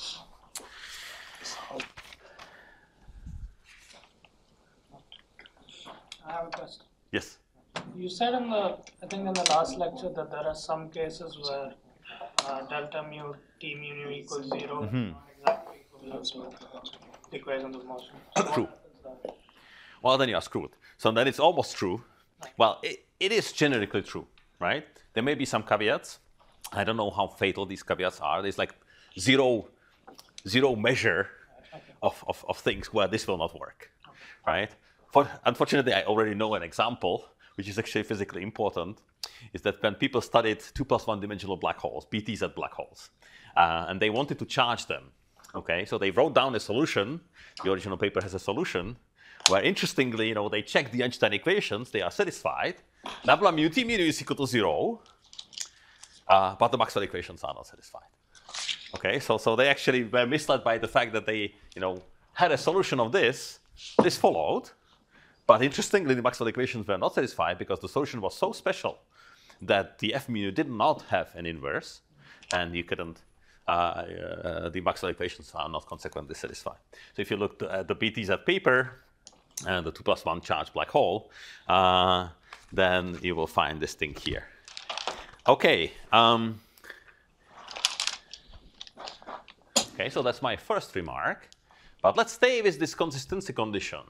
I have a question. Yes? You said in the, I think in the last lecture that there are some cases where delta mu t mu nu equals 0, not exactly equivalent to equations of motion. So what True. happens there? Well, then you are screwed. So then it's almost true. Well, it is generically true, right? There may be some caveats. I don't know how fatal these caveats are. There's like zero measure of things where this will not work, right? Unfortunately, I already know an example, which is actually physically important, is that when people studied 2 + 1 dimensional black holes, BTZ black holes, and they wanted to charge them, okay? So they wrote down a solution. The original paper has a solution where, interestingly, they check the Einstein equations. They are satisfied. Nabla mu t mu nu is equal to 0, but the Maxwell equations are not satisfied. Okay, so they actually were misled by the fact that they, had a solution of this. This followed, but interestingly, the Maxwell equations were not satisfied because the solution was so special that the F mu nu did not have an inverse, and you couldn't. The Maxwell equations are not consequently satisfied. So if you look at the BTZ paper and the 2 + 1 charged black hole, then you will find this thing here. Okay. Okay, so that's my first remark. But let's stay with this consistency condition.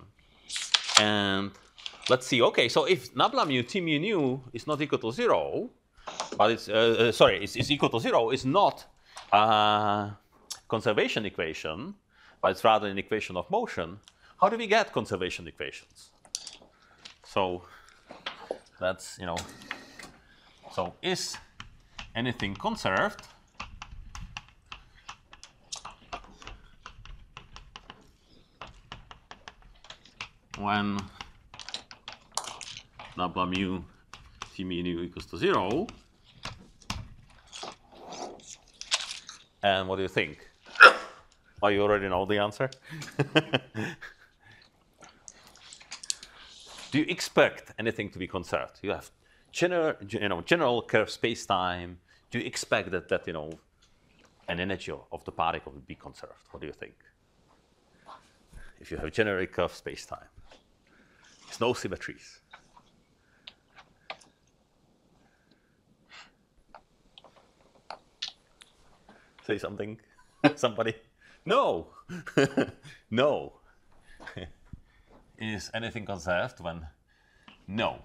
And let's see, okay, so if nabla mu t mu nu is not equal to 0, but it's equal to 0 is not a conservation equation, but it's rather an equation of motion. How do we get conservation equations? So that's, so is anything conserved when nabla mu t mu nu equals to 0? And what do you think? Oh, you already know the answer? Do you expect anything to be conserved? You have general curved space-time. Do you expect that an energy of the particle will be conserved? What do you think? If you have generally curved space-time, there's no symmetries. Say something, somebody. No, no. Is anything conserved when? No.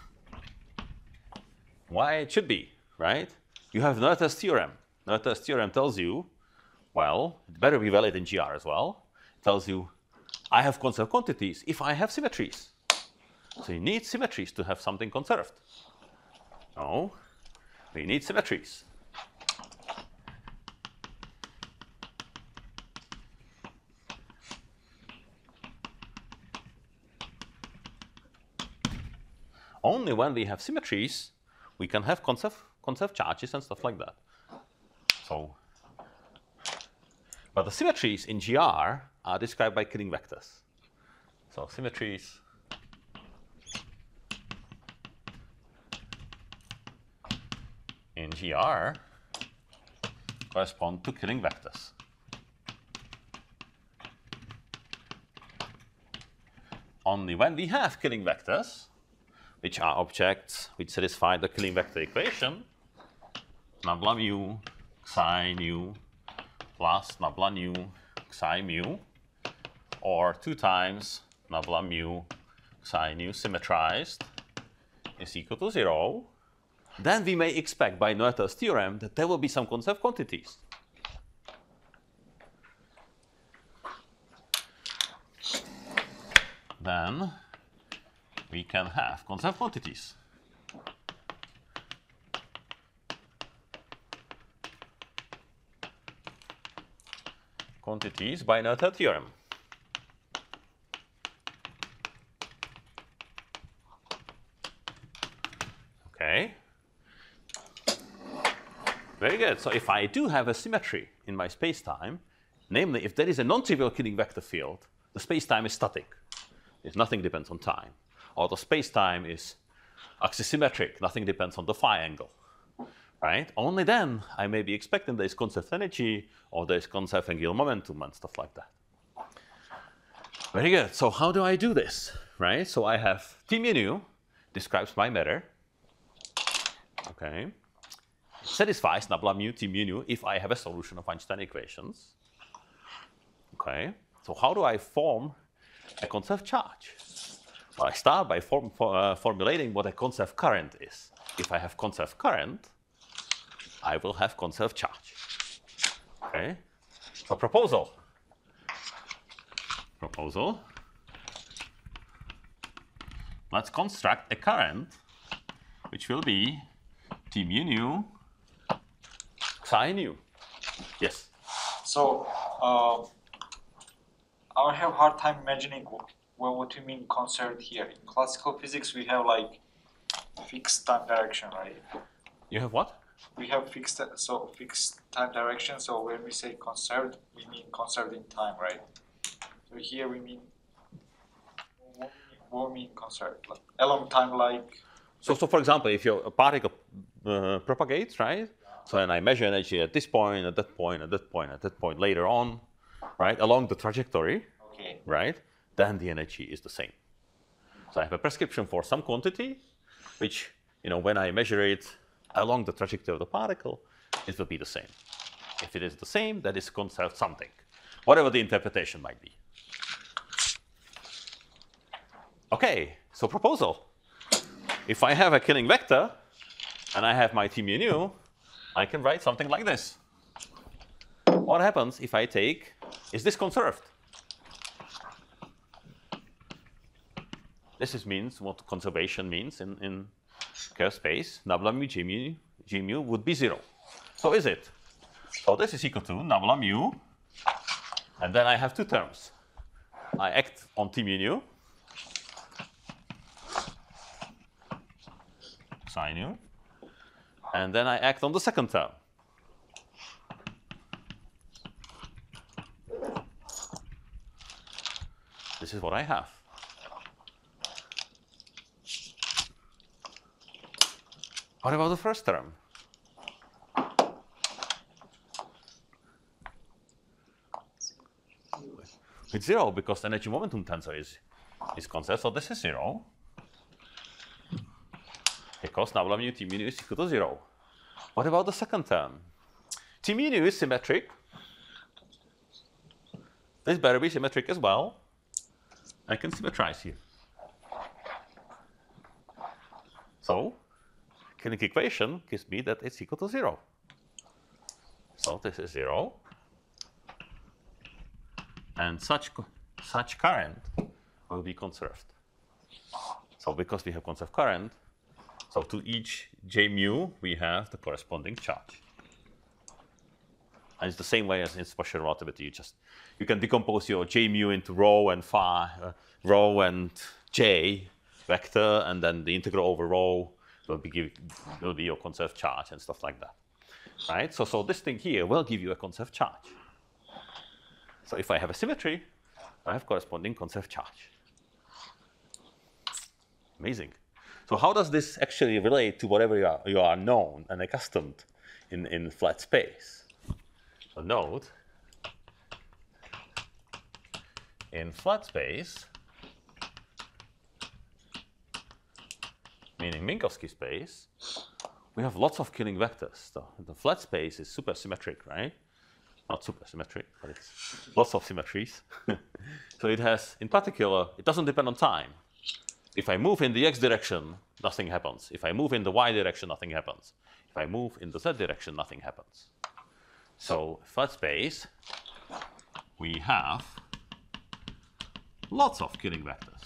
Why it should be, right? You have Noether's theorem. Noether's theorem tells you, well, it better be valid in GR as well. It tells you, I have conserved quantities if I have symmetries. So you need symmetries to have something conserved. No, we need symmetries. Only when we have symmetries, we can have conserved charges and stuff like that. So, but the symmetries in GR are described by Killing vectors. So symmetries in GR correspond to Killing vectors. Only when we have Killing vectors, which are objects which satisfy the Killing vector equation, nabla mu psi nu plus nabla nu psi mu, or 2 times nabla mu psi nu symmetrized is equal to 0, then we may expect by Noether's theorem that there will be some conserved quantities. Then we can have conserved quantities. Quantities by Noether theorem. Okay. Very good. So if I do have a symmetry in my space-time, namely if there is a non-trivial Killing vector field, the space-time is static. If nothing depends on time. Or the space-time is axisymmetric, nothing depends on the phi angle, right? Only then I may be expecting there is conserved energy or there is conserved angular momentum and stuff like that. Very good. So how do I do this, right? So I have T mu nu describes my matter. Okay. It satisfies nabla mu T mu nu if I have a solution of Einstein equations. Okay. So how do I form a conserved charge? Well, I start by formulating what a conserved current is. If I have conserved current, I will have conserved charge. Okay. So proposal. Let's construct a current which will be T mu nu psi nu. Yes. So I have a hard time imagining what you mean conserved here. In classical physics, we have like fixed time direction, right? You have what? We have fixed time direction. So when we say conserved, we mean conserved in time, right? So here we mean what we mean conserved, like along time, like. So for example, if your particle propagates, right? So and I measure energy at this point, at that point, at that point, at that point later on, right, along the trajectory, Okay. right? Then the energy is the same. So I have a prescription for some quantity, which, when I measure it along the trajectory of the particle, it will be the same. If it is the same, that is conserved something, whatever the interpretation might be. Okay, so proposal. If I have a Killing vector, and I have my t mu nu, I can write something like this. What happens if I take, is this conserved? This means what conservation means in curve space. Nabla mu g mu would be 0. So is it? So this is equal to nabla mu, and then I have two terms. I act on t mu nu, psi nu, and then I act on the second term. This is what I have. What about the first term? It's 0 because the energy momentum tensor is conserved, so this is 0. Because nabla mu t mu nu is equal to 0. What about the second term? T mu nu is symmetric. This better be symmetric as well. I can symmetrize here. So, kinetic equation gives me that it's equal to 0. So this is 0. And such current will be conserved. So because we have conserved current, so to each J mu, we have the corresponding charge. And it's the same way as in special relativity. You can decompose your J mu into rho and phi, rho and J vector, and then the integral over rho will be your conserved charge and stuff like that, right? So this thing here will give you a conserved charge. So if I have a symmetry, I have corresponding conserved charge. Amazing. So how does this actually relate to whatever you are known and accustomed in flat space? So note, in flat space, meaning Minkowski space, we have lots of Killing vectors. The flat space is supersymmetric, right? Not supersymmetric, but it's lots of symmetries. So it has, in particular, it doesn't depend on time. If I move in the x direction, nothing happens. If I move in the y direction, nothing happens. If I move in the z direction, nothing happens. So flat space, we have lots of Killing vectors.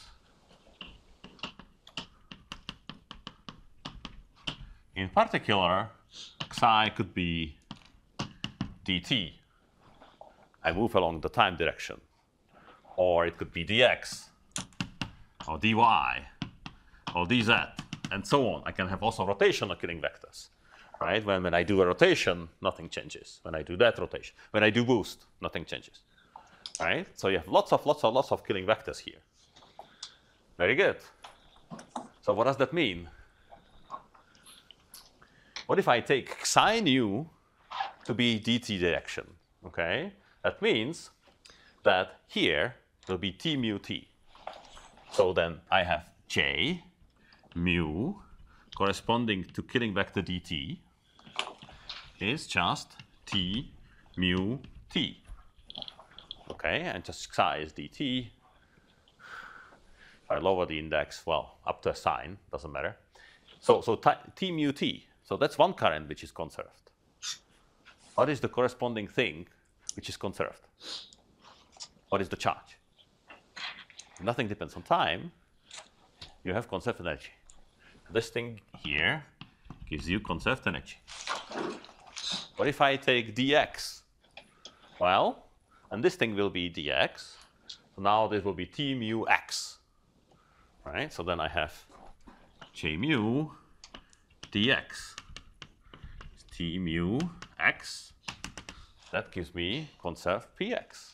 In particular, psi could be dt. I move along the time direction. Or it could be dx, or dy, or dz, and so on. I can have also rotational Killing vectors, right? When I do a rotation, nothing changes. When I do that rotation, when I do boost, nothing changes, right? So you have lots of Killing vectors here. Very good. So what does that mean? What if I take psi nu to be dt direction, okay? That means that here will be t mu t. So then I have j mu corresponding to Killing vector dt is just t mu t. Okay, and just psi is dt. If I lower the index, well, up to a sign, doesn't matter. So t mu t. So that's one current which is conserved. What is the corresponding thing which is conserved? What is the charge? Nothing depends on time. You have conserved energy. This thing here gives you conserved energy. What if I take dx? Well, and this thing will be dx. So now this will be t mu x. Right? So then I have j mu dx. T mu x. That gives me conserved px.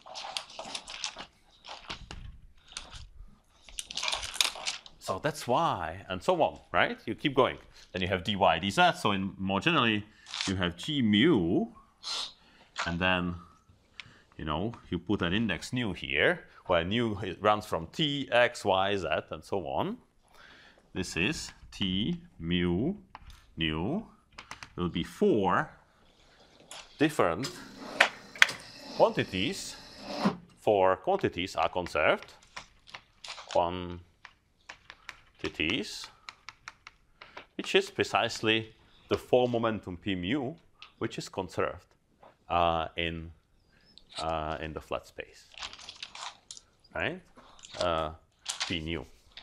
So that's why, and so on, right? You keep going. Then you have dy, dz. So more generally, you have g mu, and then, you put an index nu here, where nu runs from t, x, y, z, and so on. This is t mu nu. Will be 4 different quantities. 4 quantities are conserved. Quantities which is precisely the 4 momentum p mu, which is conserved in the flat space, right? P nu.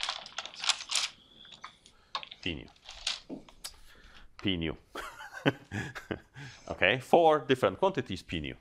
P nu. Okay, 4 different quantities P nu.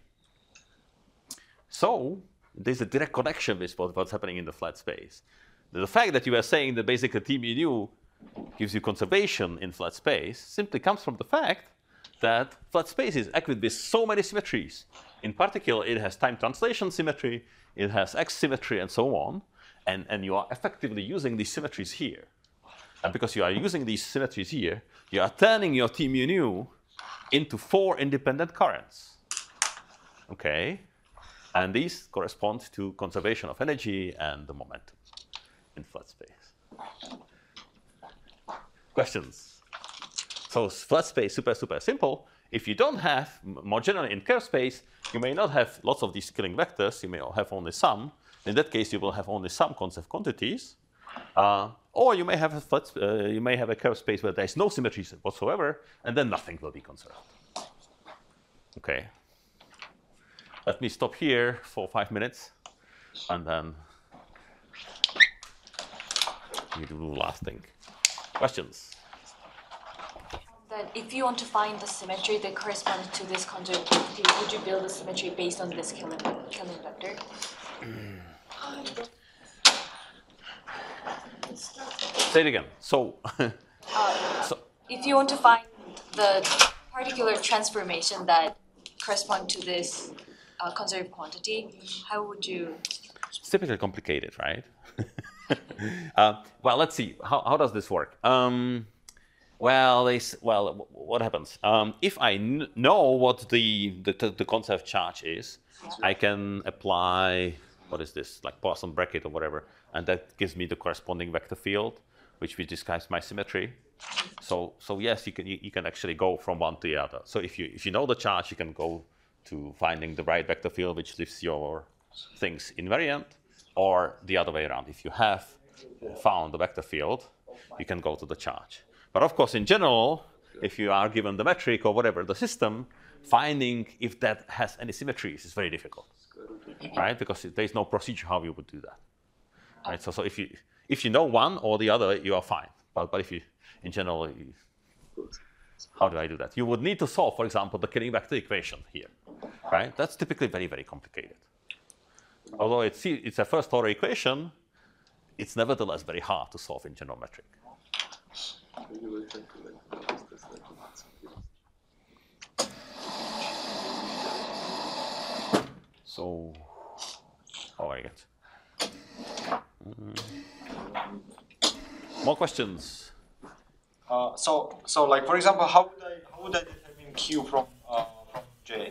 So there's a direct connection with what's happening in the flat space. The fact that you are saying that basically T mu nu gives you conservation in flat space simply comes from the fact that flat space is equipped with so many symmetries. In particular, it has time translation symmetry, it has X symmetry, and so on. And you are effectively using these symmetries here. And because you are using these symmetries here, you are turning your T mu nu into 4 independent currents. Okay? And these correspond to conservation of energy and the momentum in flat space. Questions? So flat space, super simple. If you don't have, more generally in curved space, you may not have lots of these scaling vectors, you may have only some. In that case, you will have only some conserved quantities. Or you may have a curved space where there is no symmetries whatsoever, and then nothing will be conserved. Okay. Let me stop here for 5 minutes, and then you do the last thing. Questions? Then if you want to find the symmetry that corresponds to this conserved quantity, would you build a symmetry based on this Killing vector? Say it again. So, if you want to find the particular transformation that corresponds to this conserved quantity, how would you? it's typically complicated, right? Well, let's see. How does this work? Well, what happens? If I know what the conserved charge is, I can apply, what is this, like Poisson bracket or whatever, and that gives me the corresponding vector field, which describes my symmetry. So yes, you can actually go from one to the other. So if you know the charge, you can go to finding the right vector field, which leaves your things invariant, or the other way around. If you have found the vector field, you can go to the charge. But of course, in general, if you are given the metric or whatever the system, finding if that has any symmetries is very difficult, right? Because there is no procedure how you would do that, right? So if you know one or the other, you are fine. But if you, in general, how do I do that? You would need to solve, for example, the Killing vector equation here, right? That's typically very complicated. Although it's a first-order equation, it's nevertheless very hard to solve in general metric. So, how I get? More questions? So like for example, how would I determine Q from J?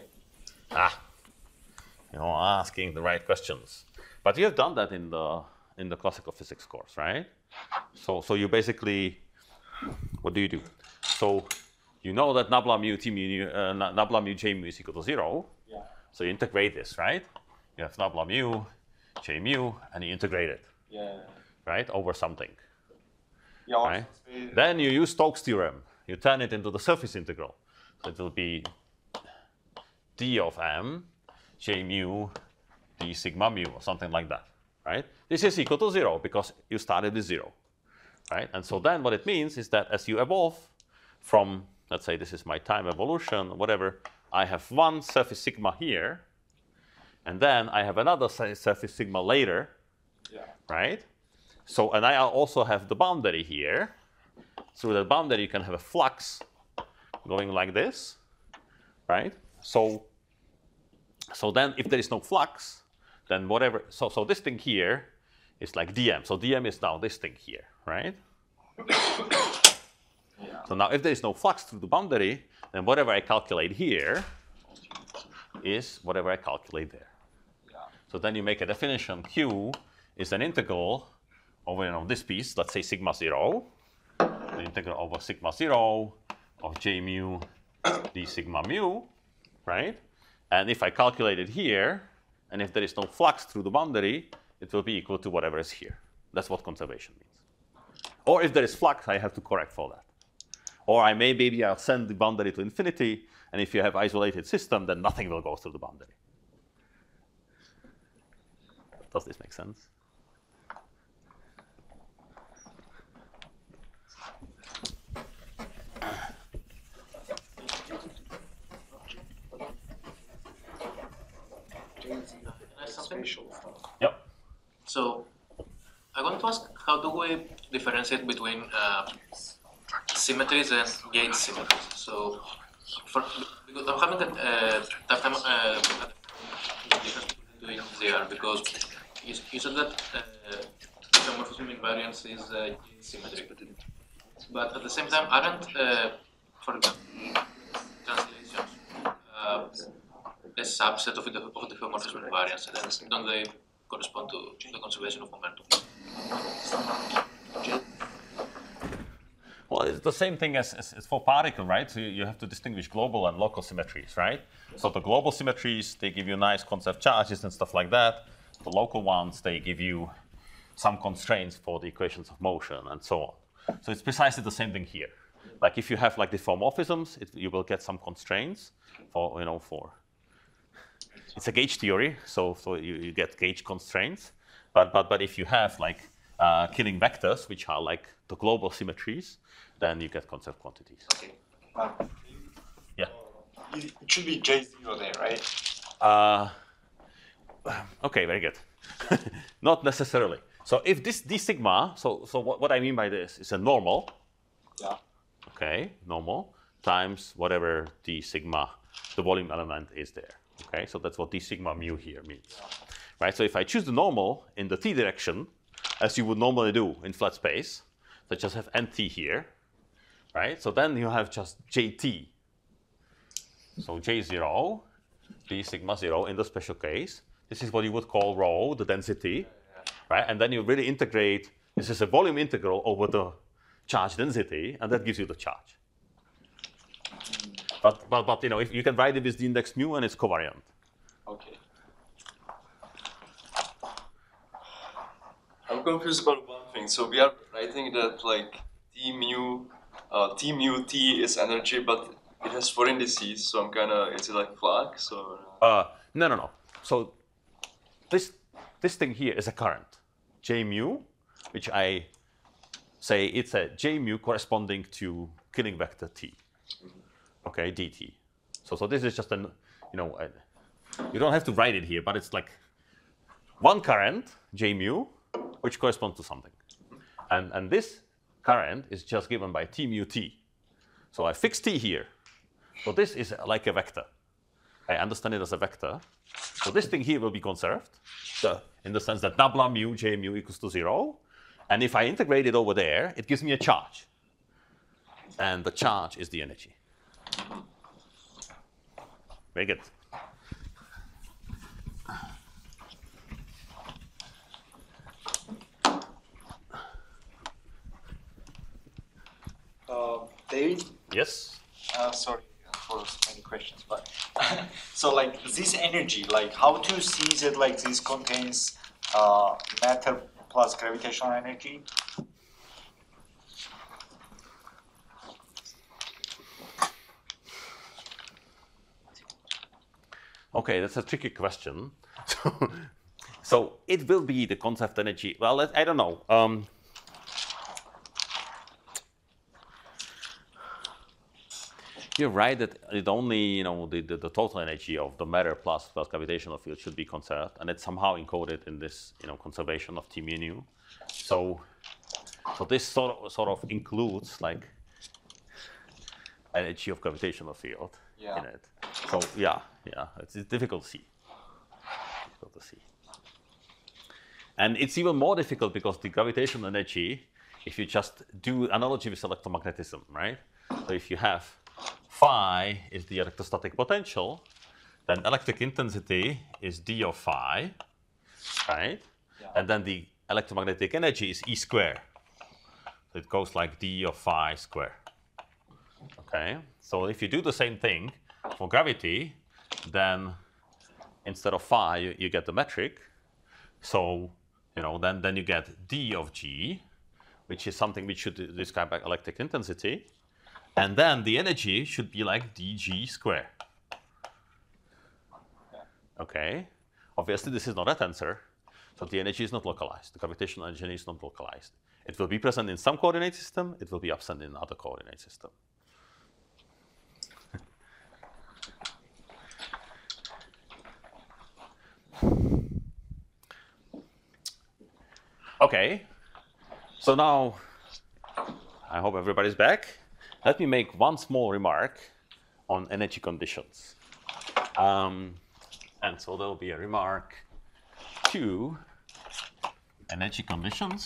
You're asking the right questions. But you have done that in the classical physics course, right? So you basically, what do? So you know that nabla mu t mu nabla mu j mu is equal to 0. Yeah. So you integrate this, right? You have nabla mu j mu, and you integrate it. Yeah. Right, over something. Yeah. Right? Then you use Stokes' theorem. You turn it into the surface integral. So it will be d of m j mu d sigma mu or something like that. Right? This is equal to 0 because you started with 0. Right? And so then what it means is that as you evolve from, let's say this is my time evolution, whatever, I have one surface sigma here, and then I have another surface sigma later. Yeah. Right? So, and I also have the boundary here. Through the boundary, you can have a flux going like this, right? So then if there is no flux, then whatever, so this thing here is like dm. So dm is now this thing here, right? Yeah. So now if there is no flux through the boundary, then whatever I calculate here is whatever I calculate there. Yeah. So then you make a definition. Q is an integral over this piece, let's say sigma 0, the integral over sigma 0 of j mu d sigma mu, right? And if I calculate it here, and if there is no flux through the boundary, it will be equal to whatever is here. That's what conservation means. Or if there is flux, I have to correct for that. Or maybe I'll send the boundary to infinity, and if you have isolated system, then nothing will go through the boundary. Does this make sense? Yep. So I want to ask, how do we differentiate between symmetries and gauge symmetries? So, because I'm having a tough time the difference between ZR, because you said that isomorphism invariance is gauge symmetry, but at the same time, aren't for example translations a subset of the isomorphism invariance, and don't they correspond to the conservation of momentum? Well, it's the same thing as for particle, right? So you have to distinguish global and local symmetries, right? So the global symmetries, they give you nice conserved charges and stuff like that. The local ones, they give you some constraints for the equations of motion and so on. So it's precisely the same thing here. Like if you have like diffeomorphisms, you will get some constraints for, it's a gauge theory, so you get gauge constraints. But if you have like killing vectors, which are like the global symmetries, then you get conserved quantities. Okay. Yeah. It should be J0 there, right? Okay, very good. Not necessarily. So if this d sigma, so what I mean by this is a normal. Yeah. Okay, normal times whatever d sigma, the volume element is there. Okay, so that's what d sigma mu here means. Right, so if I choose the normal in the t direction, as you would normally do in flat space, so just have nt here, right? So then you have just jt. So j0, d sigma 0 in the special case. This is what you would call rho, the density, right? And then you really integrate, this is a volume integral over the charge density, and that gives you the charge. But if you can write it with the index mu, and it's covariant. Okay. I'm confused about one thing. So we are writing that like T mu T is energy, but it has 4 indices. So I'm kind of, is it like flux or? No. So this thing here is a current, J mu, which I say it's a J mu corresponding to killing vector T. Okay, dt. So this is just an, you don't have to write it here, but it's like one current, J mu, which corresponds to something. And this current is just given by T mu T. So I fix T here. So this is like a vector. I understand it as a vector. So this thing here will be conserved, in the sense that nabla mu J mu equals to 0. And if I integrate it over there, it gives me a charge. And the charge is the energy. Very good. David? Yes? Sorry for so many questions, but so like this energy, like how to see that like this contains matter plus gravitational energy? Okay, that's a tricky question. So it will be the conserved energy. Well, I don't know. You're right that it only, the total energy of the matter plus gravitational field should be conserved, and it's somehow encoded in this, conservation of T mu nu. So this sort of includes like energy of gravitational field in it. So yeah, it's difficult to see. And it's even more difficult because the gravitational energy, if you just do analogy with electromagnetism, right? So if you have phi is the electrostatic potential, then electric intensity is d of phi, right? Yeah. And then the electromagnetic energy is E squared. So it goes like d of phi squared. Okay, so if you do the same thing for gravity, then instead of phi, you get the metric. So, then you get d of g, which is something which should describe like electric intensity. And then the energy should be like dg squared. Okay. Obviously, this is not a tensor, so the energy is not localized. The gravitational energy is not localized. It will be present in some coordinate system. It will be absent in other coordinate system. Okay. So now, I hope everybody's back. Let me make one small remark on energy conditions. And so there will be a remark to energy conditions.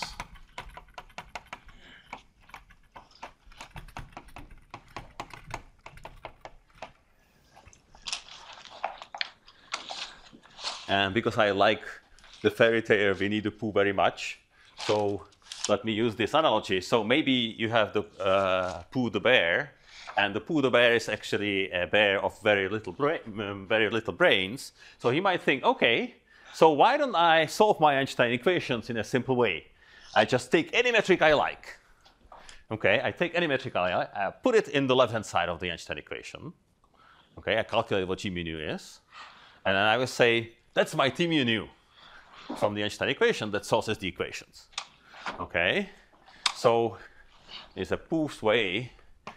And because I like the fairy tale Winnie the Pooh very much, so let me use this analogy. So maybe you have the Pooh the bear, and the Pooh the bear is actually a bear of very little brains. So he might think, okay, so why don't I solve my Einstein equations in a simple way? I just take any metric I like. Okay, I take any metric I like, I put it in the left-hand side of the Einstein equation. Okay, I calculate what g mu nu is, and then I will say, that's my T mu nu from the Einstein equation that solves the equations. Okay, so it's a Pooh's way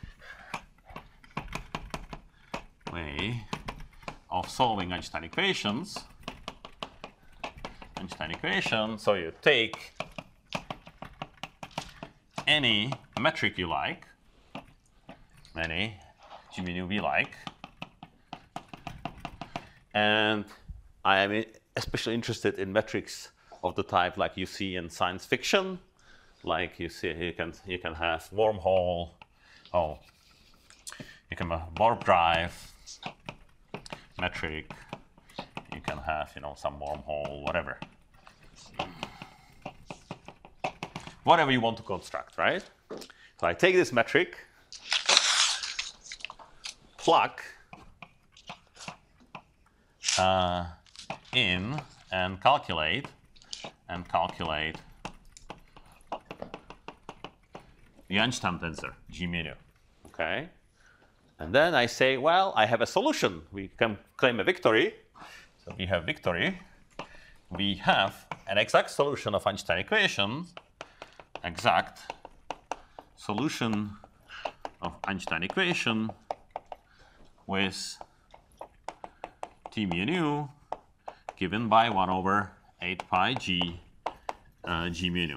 of solving Einstein equations. So you take any metric you like, any g mu nu we like, and I am especially interested in metrics of the type like you see in science fiction, like you see you can have wormhole, you can have warp drive metric, you can have some wormhole, whatever you want to construct, right? So I take this metric, plug in and calculate the Einstein tensor g mu nu. Okay, and then I say, well, I have a solution. We can claim a victory. So we have victory. We have an exact solution of Einstein equation. Exact solution of Einstein equation with T mu nu given by 1 over 8 pi g g mu nu.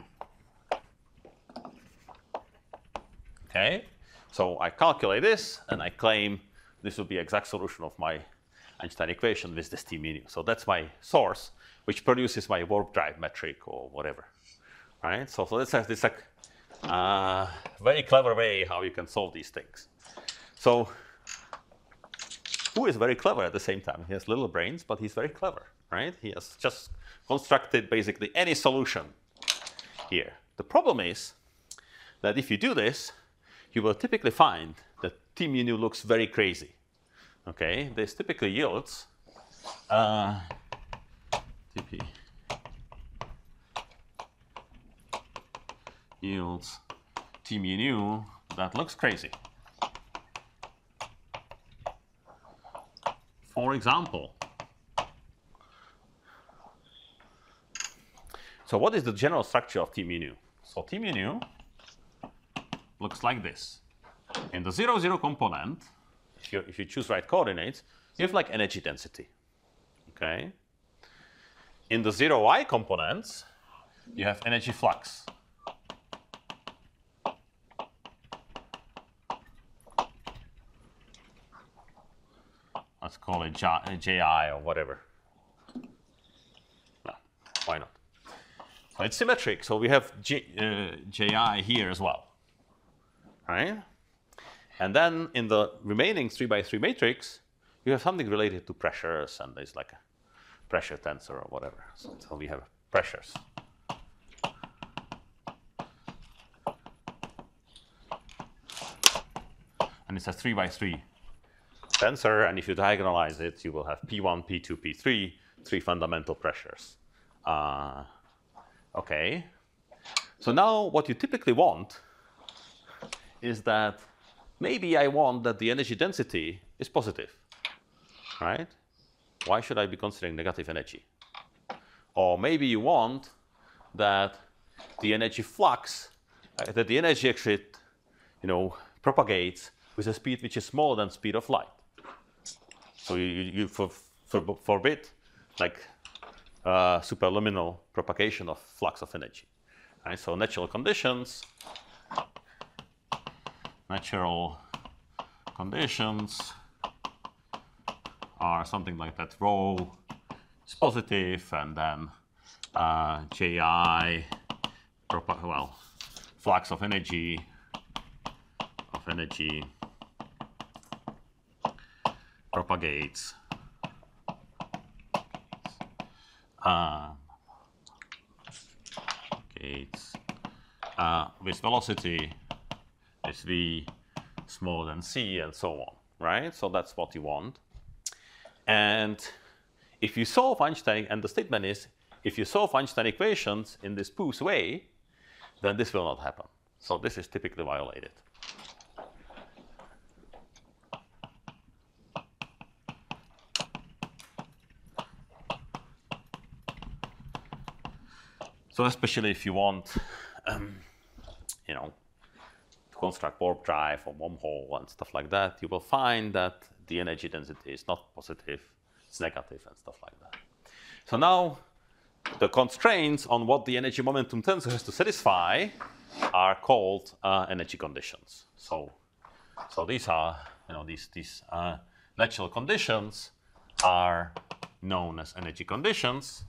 Okay, so I calculate this and I claim this will be exact solution of my Einstein equation with this T mu nu. So that's my source, which produces my warp drive metric or whatever. Right? So this very clever way how you can solve these things. So Pooh is very clever at the same time. He has little brains, but he's very clever, right? He has just constructed basically any solution here. The problem is that if you do this, you will typically find that T mu nu looks very crazy. Okay, this typically yields TP yields T mu nu that looks crazy. For example, so what is the general structure of T mu nu? So T mu nu looks like this. In the 0, 0 component, if you choose right coordinates, you have like energy density. Okay. In the 0i components, you have energy flux. Let's call it Ji or whatever. No, why not? So it's symmetric, so we have Ji here as well, right? And then in the remaining 3x3 matrix, you have something related to pressures, and there's like a pressure tensor or whatever. So we have pressures. And it's a 3x3 tensor, and if you diagonalize it, you will have P1, P2, P3, 3 fundamental pressures. Okay. So now what you typically want is that maybe I want that the energy density is positive, right? Why should I be considering negative energy? Or maybe you want that the energy flux, that the energy actually, propagates with a speed which is smaller than speed of light. So you forbid like superluminal propagation of flux of energy. Right? So natural conditions are something like that. Rho is positive, and then Ji, flux of energy propagates with velocity is v smaller than c, and so on, right? So that's what you want. And if you solve Einstein, and the statement is, if you solve Einstein equations in this Pu's way, then this will not happen. So this is typically violated. So especially if you want, to construct warp drive or wormhole and stuff like that, you will find that the energy density is not positive, it's negative and stuff like that. So now the constraints on what the energy momentum tensor has to satisfy are called energy conditions. So these are, these natural conditions are known as energy conditions.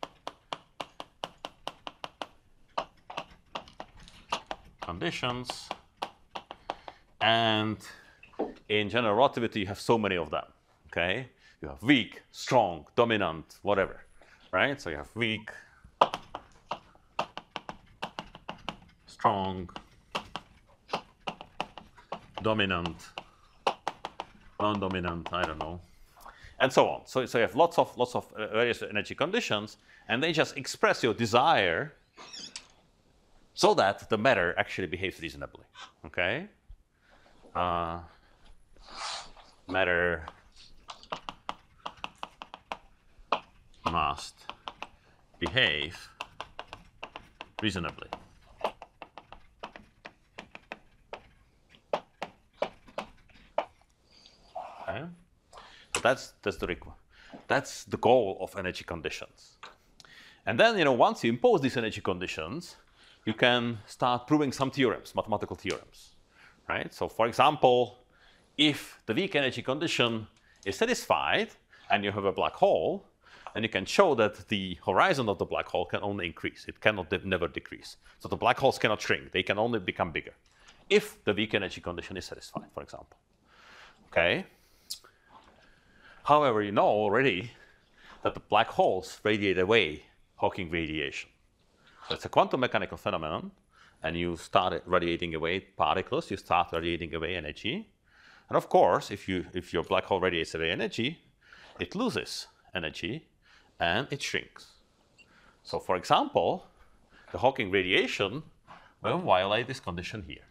And in general relativity, you have so many of them. Okay, you have weak, strong, dominant, whatever, right? So you have weak, strong, dominant, non-dominant, I don't know, and so on. So you have lots of various energy conditions, and they just express your desire so that the matter actually behaves reasonably. Okay, matter must behave reasonably. Okay, so that's the goal of energy conditions. And then once you impose these energy conditions, you can start proving some theorems, mathematical theorems, right? So for example, if the weak energy condition is satisfied and you have a black hole, then you can show that the horizon of the black hole can only increase. It cannot never decrease. So the black holes cannot shrink. They can only become bigger if the weak energy condition is satisfied, for example. Okay. However, you know already that the black holes radiate away Hawking radiation. So it's a quantum mechanical phenomenon, and you start radiating away particles, you start radiating away energy. And of course, if your black hole radiates away energy, it loses energy and it shrinks. So for example, the Hawking radiation will violate this condition here.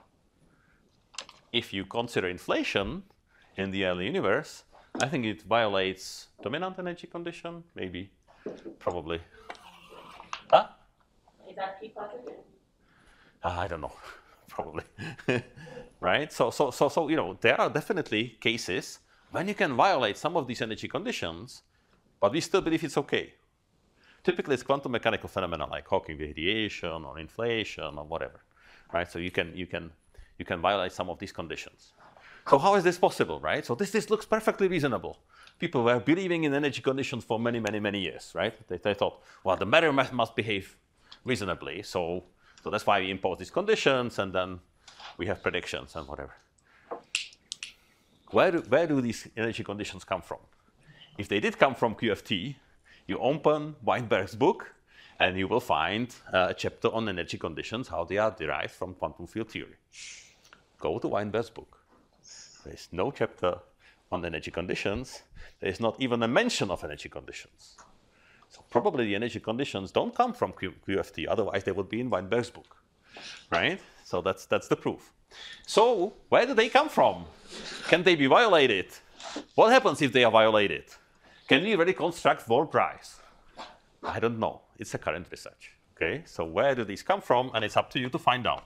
If you consider inflation in the early universe, I think it violates dominant energy condition, maybe, probably. Huh? Is that P positive? I don't know, probably. Right? So there are definitely cases when you can violate some of these energy conditions, but we still believe it's okay. Typically, it's quantum mechanical phenomena like Hawking radiation or inflation or whatever, right? So you can violate some of these conditions. So how is this possible, right? So this looks perfectly reasonable. People were believing in energy conditions for many, many, many years, right? They thought, well, the matter must behave reasonably, so that's why we impose these conditions, and then we have predictions and whatever. Where do these energy conditions come from? If they did come from QFT, you open Weinberg's book, and you will find a chapter on energy conditions, how they are derived from quantum field theory. Go to Weinberg's book. There is no chapter on energy conditions. There is not even a mention of energy conditions. So probably the energy conditions don't come from QFT, otherwise they would be in Weinberg's book, right? So that's the proof. So where do they come from? Can they be violated? What happens if they are violated? Can we really construct World price? I don't know. It's a current research. Okay, so where do these come from? And it's up to you to find out.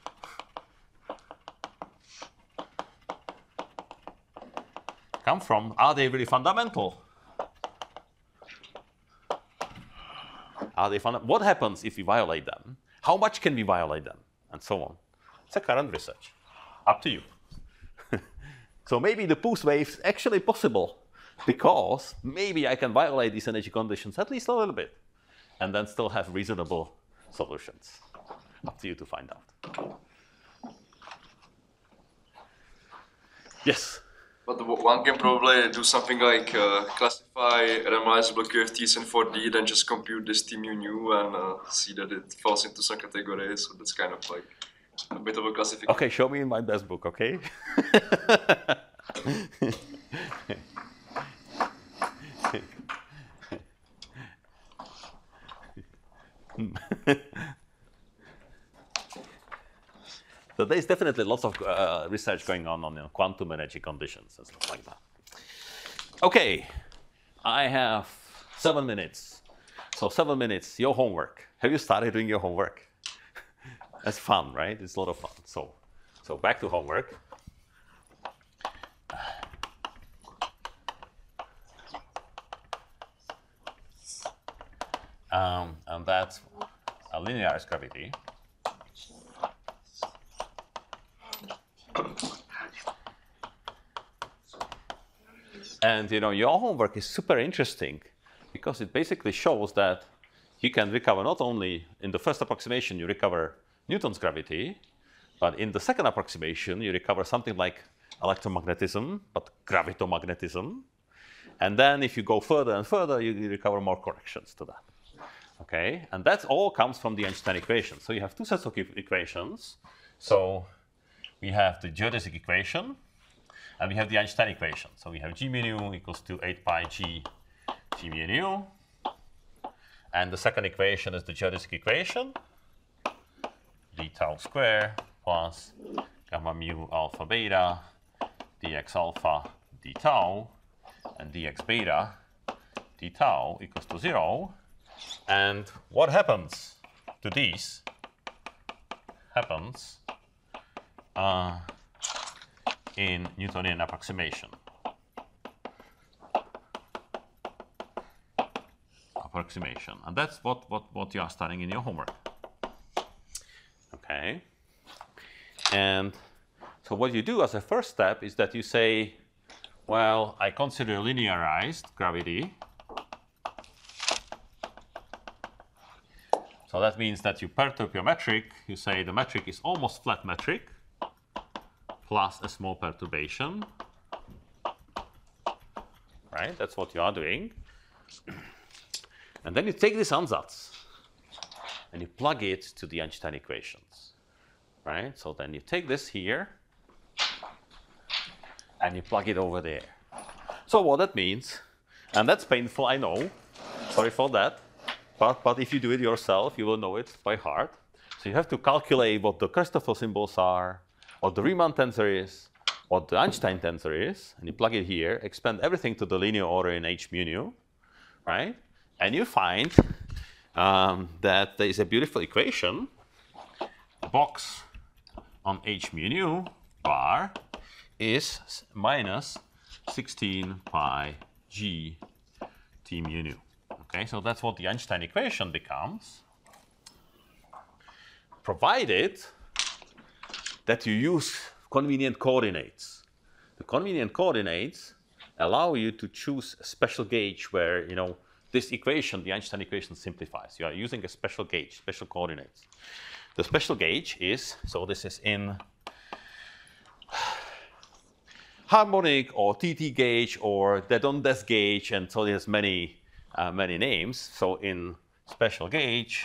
Come from? Are they really fundamental? Are they what happens if we violate them? How much can we violate them? And so on. It's a current research. Up to you. So maybe the boost wave is actually possible because maybe I can violate these energy conditions at least a little bit and then still have reasonable solutions. Up to you to find out. Yes? But one can probably do something like classify randomizable QFTs in 4D, then just compute this T mu nu and see that it falls into some categories. So that's kind of like a bit of a classification. Okay, show me in my best book, okay? So there's definitely lots of research going on quantum energy conditions and stuff like that. Okay, I have 7 minutes. So 7 minutes, your homework. Have you started doing your homework? That's fun, right? It's a lot of fun. So back to homework. And that's a linearized gravity. And your homework is super interesting because it basically shows that you can recover not only in the first approximation you recover Newton's gravity, but in the second approximation you recover something like electromagnetism, but gravitomagnetism. And then if you go further and further, you recover more corrections to that. Okay, and that all comes from the Einstein equation. So you have two sets of equations. So we have the geodesic equation, and we have the Einstein equation. So we have g mu nu equals to 8 pi g t mu nu. And the second equation is the geodesic equation, d tau square plus gamma mu alpha beta dx alpha d tau, and dx beta d tau equals to 0. And what happens to these happens in Newtonian approximation. And that's what you are studying in your homework. Okay. And so what you do as a first step is that you say, well, I consider linearized gravity. So that means that you perturb your metric. You say the metric is almost flat metric plus a small perturbation. Right? That's what you are doing. And then you take this ansatz and you plug it to the Einstein equations. Right? So then you take this here and you plug it over there. So what that means, and that's painful, I know. Sorry for that. But if you do it yourself, you will know it by heart. So you have to calculate what the Christoffel symbols are, what the Riemann tensor is, what the Einstein tensor is, and you plug it here, expand everything to the linear order in h mu nu, right? And you find that there is a beautiful equation. The box on h mu nu bar is minus 16 pi g t mu nu. Okay, so that's what the Einstein equation becomes, provided that you use convenient coordinates. The convenient coordinates allow you to choose a special gauge where, this equation, the Einstein equation, simplifies. You are using a special gauge, special coordinates. The special gauge is, so this is in harmonic or TT gauge or Dedon-Des gauge, and so there's many names. So in special gauge,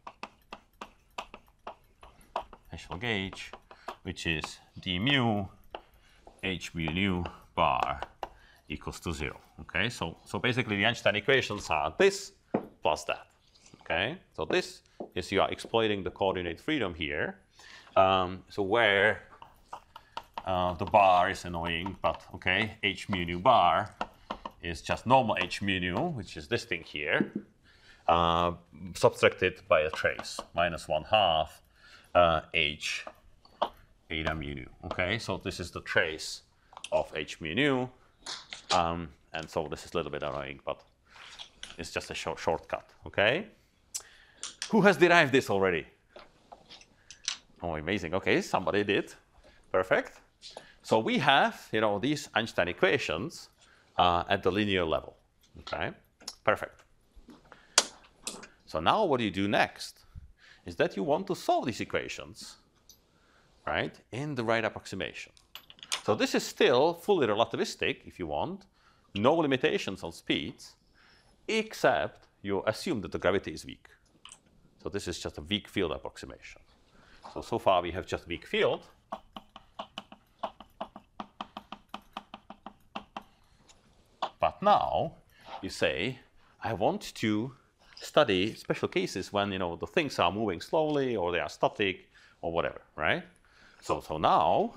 which is d mu h mu nu bar equals to 0. Okay, so basically the Einstein equations are this plus that. Okay, so this is you are exploiting the coordinate freedom here. So where the bar is annoying, but okay, h mu nu bar is just normal h mu nu, which is this thing here, subtracted by a trace, minus 1/2 h eta mu nu. Okay, so this is the trace of h mu nu, and so this is a little bit annoying, but it's just a shortcut. Okay, who has derived this already? Oh, amazing. Okay, somebody did. Perfect. So we have, these Einstein equations at the linear level. Okay, perfect. So now what you do next is that you want to solve these equations, right, in the right approximation. So this is still fully relativistic, if you want, no limitations on speeds, except you assume that the gravity is weak. So this is just a weak field approximation. So far we have just weak field. But now you say, I want to study special cases when the things are moving slowly or they are static or whatever, right? So now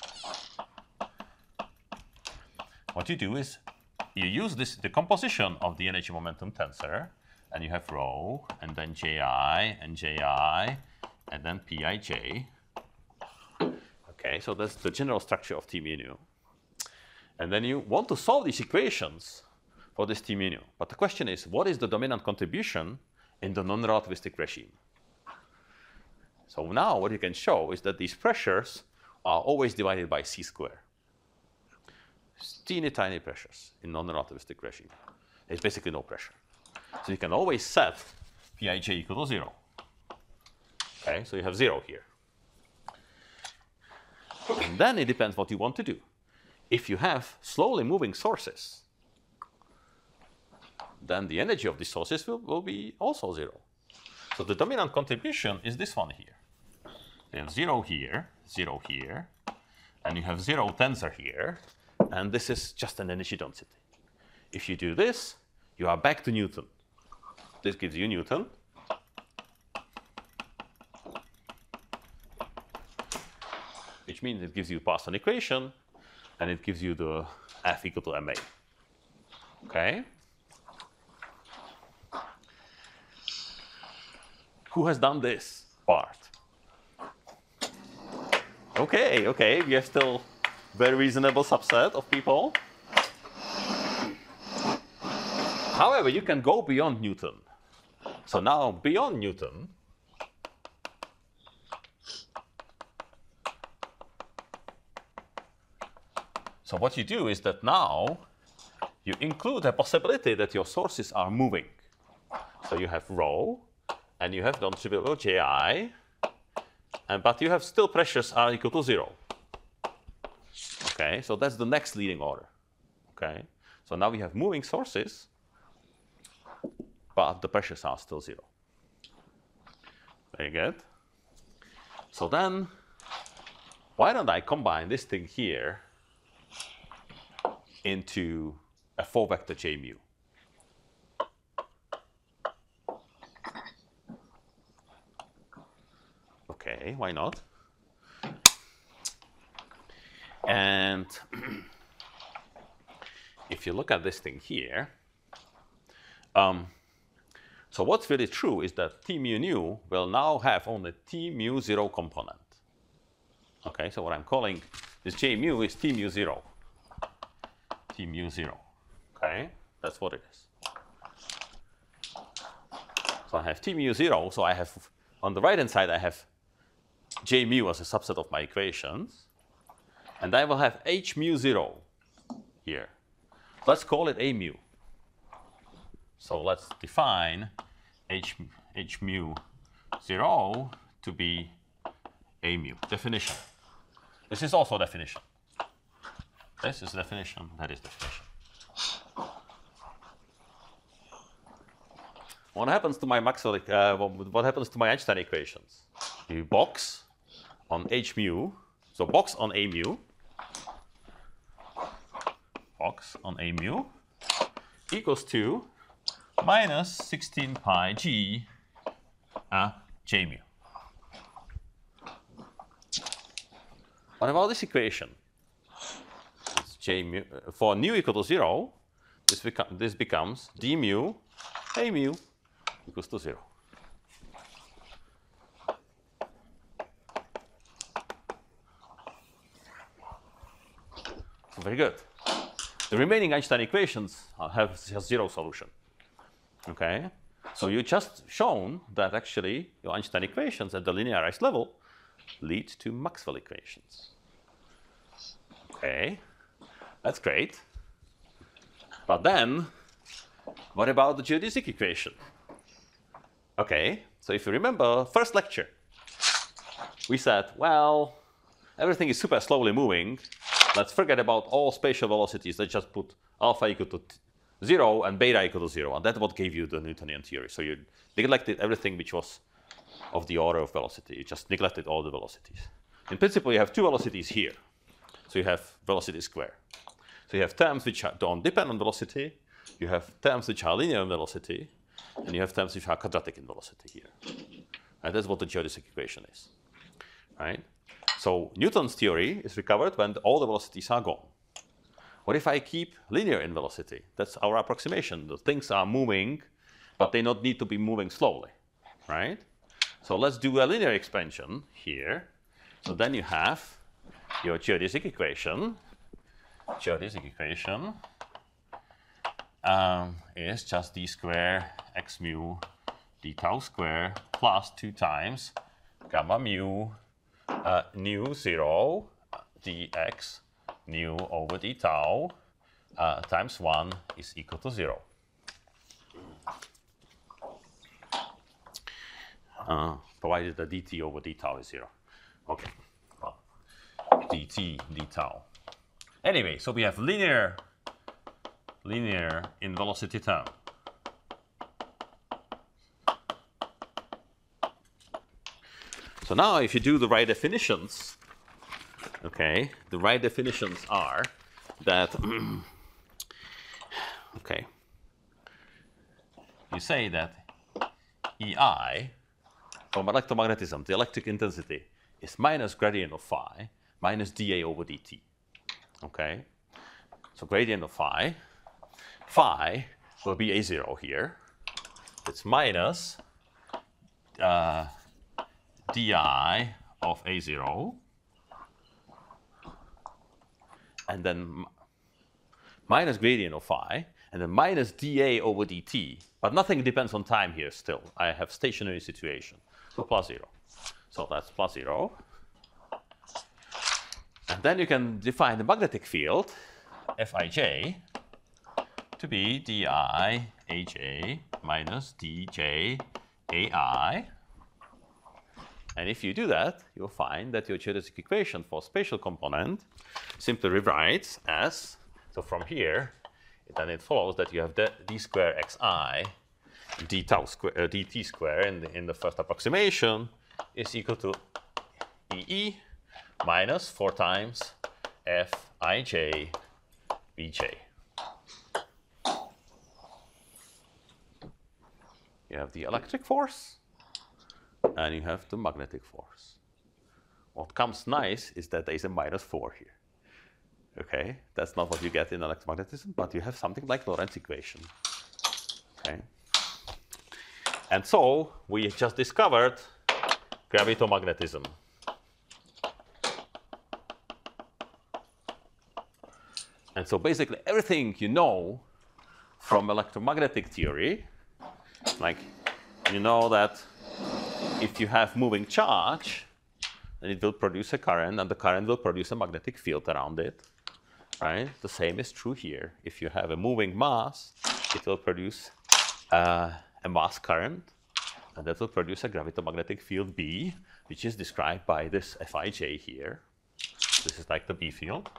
what you do is you use the composition of the energy momentum tensor, and you have rho and then ji and ji and then pij. Okay, so that's the general structure of T mu nu. And then you want to solve these equations for this T mu nu. But the question is, what is the dominant contribution in the non-relativistic regime? So now what you can show is that these pressures are always divided by c squared. Teeny tiny pressures in non-relativistic regime. There's basically no pressure. So you can always set Pij equal to 0. Okay, so you have 0 here. And then it depends what you want to do. If you have slowly moving sources, then the energy of these sources will be also 0. So the dominant contribution is this one here. You have 0 here, and you have 0 tensor here, and this is just an energy density. If you do this, you are back to Newton. This gives you Newton. Which means it gives you Parsons equation, and it gives you the F equal to ma. Okay? Who has done this part? Okay, we have still very reasonable subset of people. However, you can go beyond Newton. So now, beyond Newton, so what you do is that now you include a possibility that your sources are moving. So you have rho, and you have non-trivial ji, but you have still pressures are equal to 0. Okay, so that's the next leading order. Okay, so now we have moving sources, but the pressures are still 0. Very good. So then, why don't I combine this thing here into a 4-vector J mu? Okay, why not? And if you look at this thing here, so what's really true is that T mu nu will now have only T mu 0 component. Okay, so what I'm calling this J mu is T mu 0. T mu 0. Okay, that's what it is. So I have T mu 0, so I have, on the right hand side, I have J mu as a subset of my equations. And I will have H mu 0 here. Let's call it A mu. So let's define H mu 0 to be A mu. Definition. This is also definition. This is definition, that is definition. What happens to my Maxwell, what happens to my Einstein equations? You box on H mu, so box on A mu, box on A mu equals to minus 16 pi g J mu. What about this equation? It's J mu, for nu equal to 0, this becomes d mu a mu equals to 0. Very good. The remaining Einstein equations have zero solution. Okay? So you just shown that actually your Einstein equations at the linearized level lead to Maxwell equations. Okay, that's great. But then, what about the geodesic equation? Okay, so if you remember, first lecture, we said, well, everything is super slowly moving. Let's forget about all spatial velocities. Let's just put alpha equal to 0 and beta equal to 0. And that's what gave you the Newtonian theory. So you neglected everything which was of the order of velocity. You just neglected all the velocities. In principle, you have two velocities here. So you have velocity square. So you have terms which don't depend on velocity. You have terms which are linear in velocity. And you have terms which are quadratic in velocity here. And that's what the geodesic equation is. Right? So Newton's theory is recovered when all the velocities are gone. What if I keep linear in velocity? That's our approximation. The things are moving, but they don't need to be moving slowly, right? So let's do a linear expansion here. So then you have your geodesic equation. Geodesic equation is just d square x mu d tau square plus 2 times gamma mu nu 0 dx nu over d tau times 1 is equal to 0. Provided that dt over d tau is 0. Okay, well, dt d tau. Anyway, so we have linear in velocity term. So now if you do the right definitions, okay, the right definitions are that, okay, you say that EI from electromagnetism, the electric intensity, is minus gradient of phi minus dA over dt. Okay, so gradient of phi will be A0 here. It's minus di of A0, and then minus gradient of phi, and then minus dA over dt. But nothing depends on time here still. I have stationary situation. So plus 0. So that's plus 0. And then you can define the magnetic field, Fij, to be di aj minus dj ai. And if you do that, you'll find that your geodesic equation for spatial component simply rewrites as, so from here, then it follows that you have d square xi d tau square, dt square in the first approximation is equal to EE minus 4 times Fij Vj. You have the electric force and you have the magnetic force. What comes nice is that there is a minus 4 here. Okay, that's not what you get in electromagnetism, but you have something like Lorentz equation. Okay. And so we just discovered gravitomagnetism. And so basically everything you know from electromagnetic theory, like you know that if you have moving charge, then it will produce a current, and the current will produce a magnetic field around it. Right? The same is true here. If you have a moving mass, it will produce a mass current, and that will produce a gravitomagnetic field B, which is described by this Fij here. This is like the B field.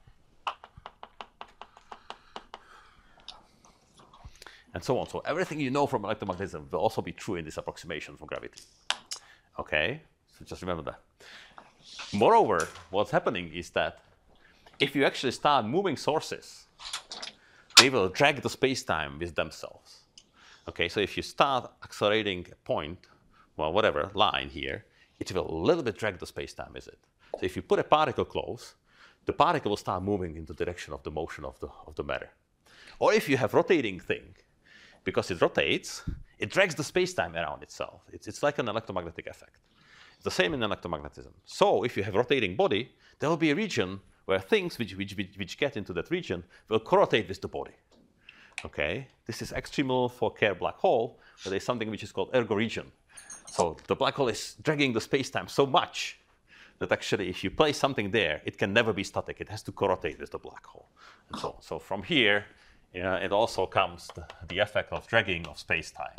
And so on. So everything you know from electromagnetism will also be true in this approximation for gravity. Okay? So just remember that. Moreover, what's happening is that if you actually start moving sources, they will drag the space-time with themselves. Okay, so if you start accelerating a point, well, whatever, line here, it will a little bit drag the space-time with it. So if you put a particle close, the particle will start moving in the direction of the motion of the matter. Or if you have rotating thing, because it rotates, it drags the space-time around itself. It's like an electromagnetic effect. It's the same in electromagnetism. So if you have a rotating body, there will be a region where things which get into that region will corrotate with the body. Okay, this is extremely for Kerr black hole, but there's something which is called ergo region. So the black hole is dragging the space-time so much that actually if you place something there, it can never be static. It has to corrotate with the black hole. And so from here, it also comes the effect of dragging of space-time.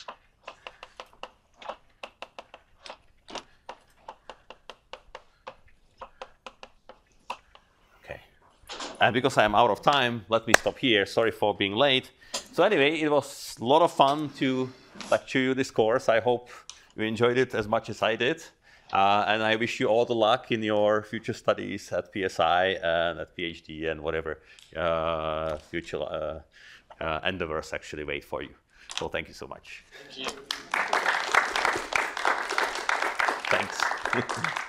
Okay. And because I am out of time, let me stop here. Sorry for being late. So anyway, it was a lot of fun to lecture you this course. I hope you enjoyed it as much as I did. And I wish you all the luck in your future studies at PSI and at PhD and whatever future endeavors actually wait for you. So thank you so much. Thank you. Thanks.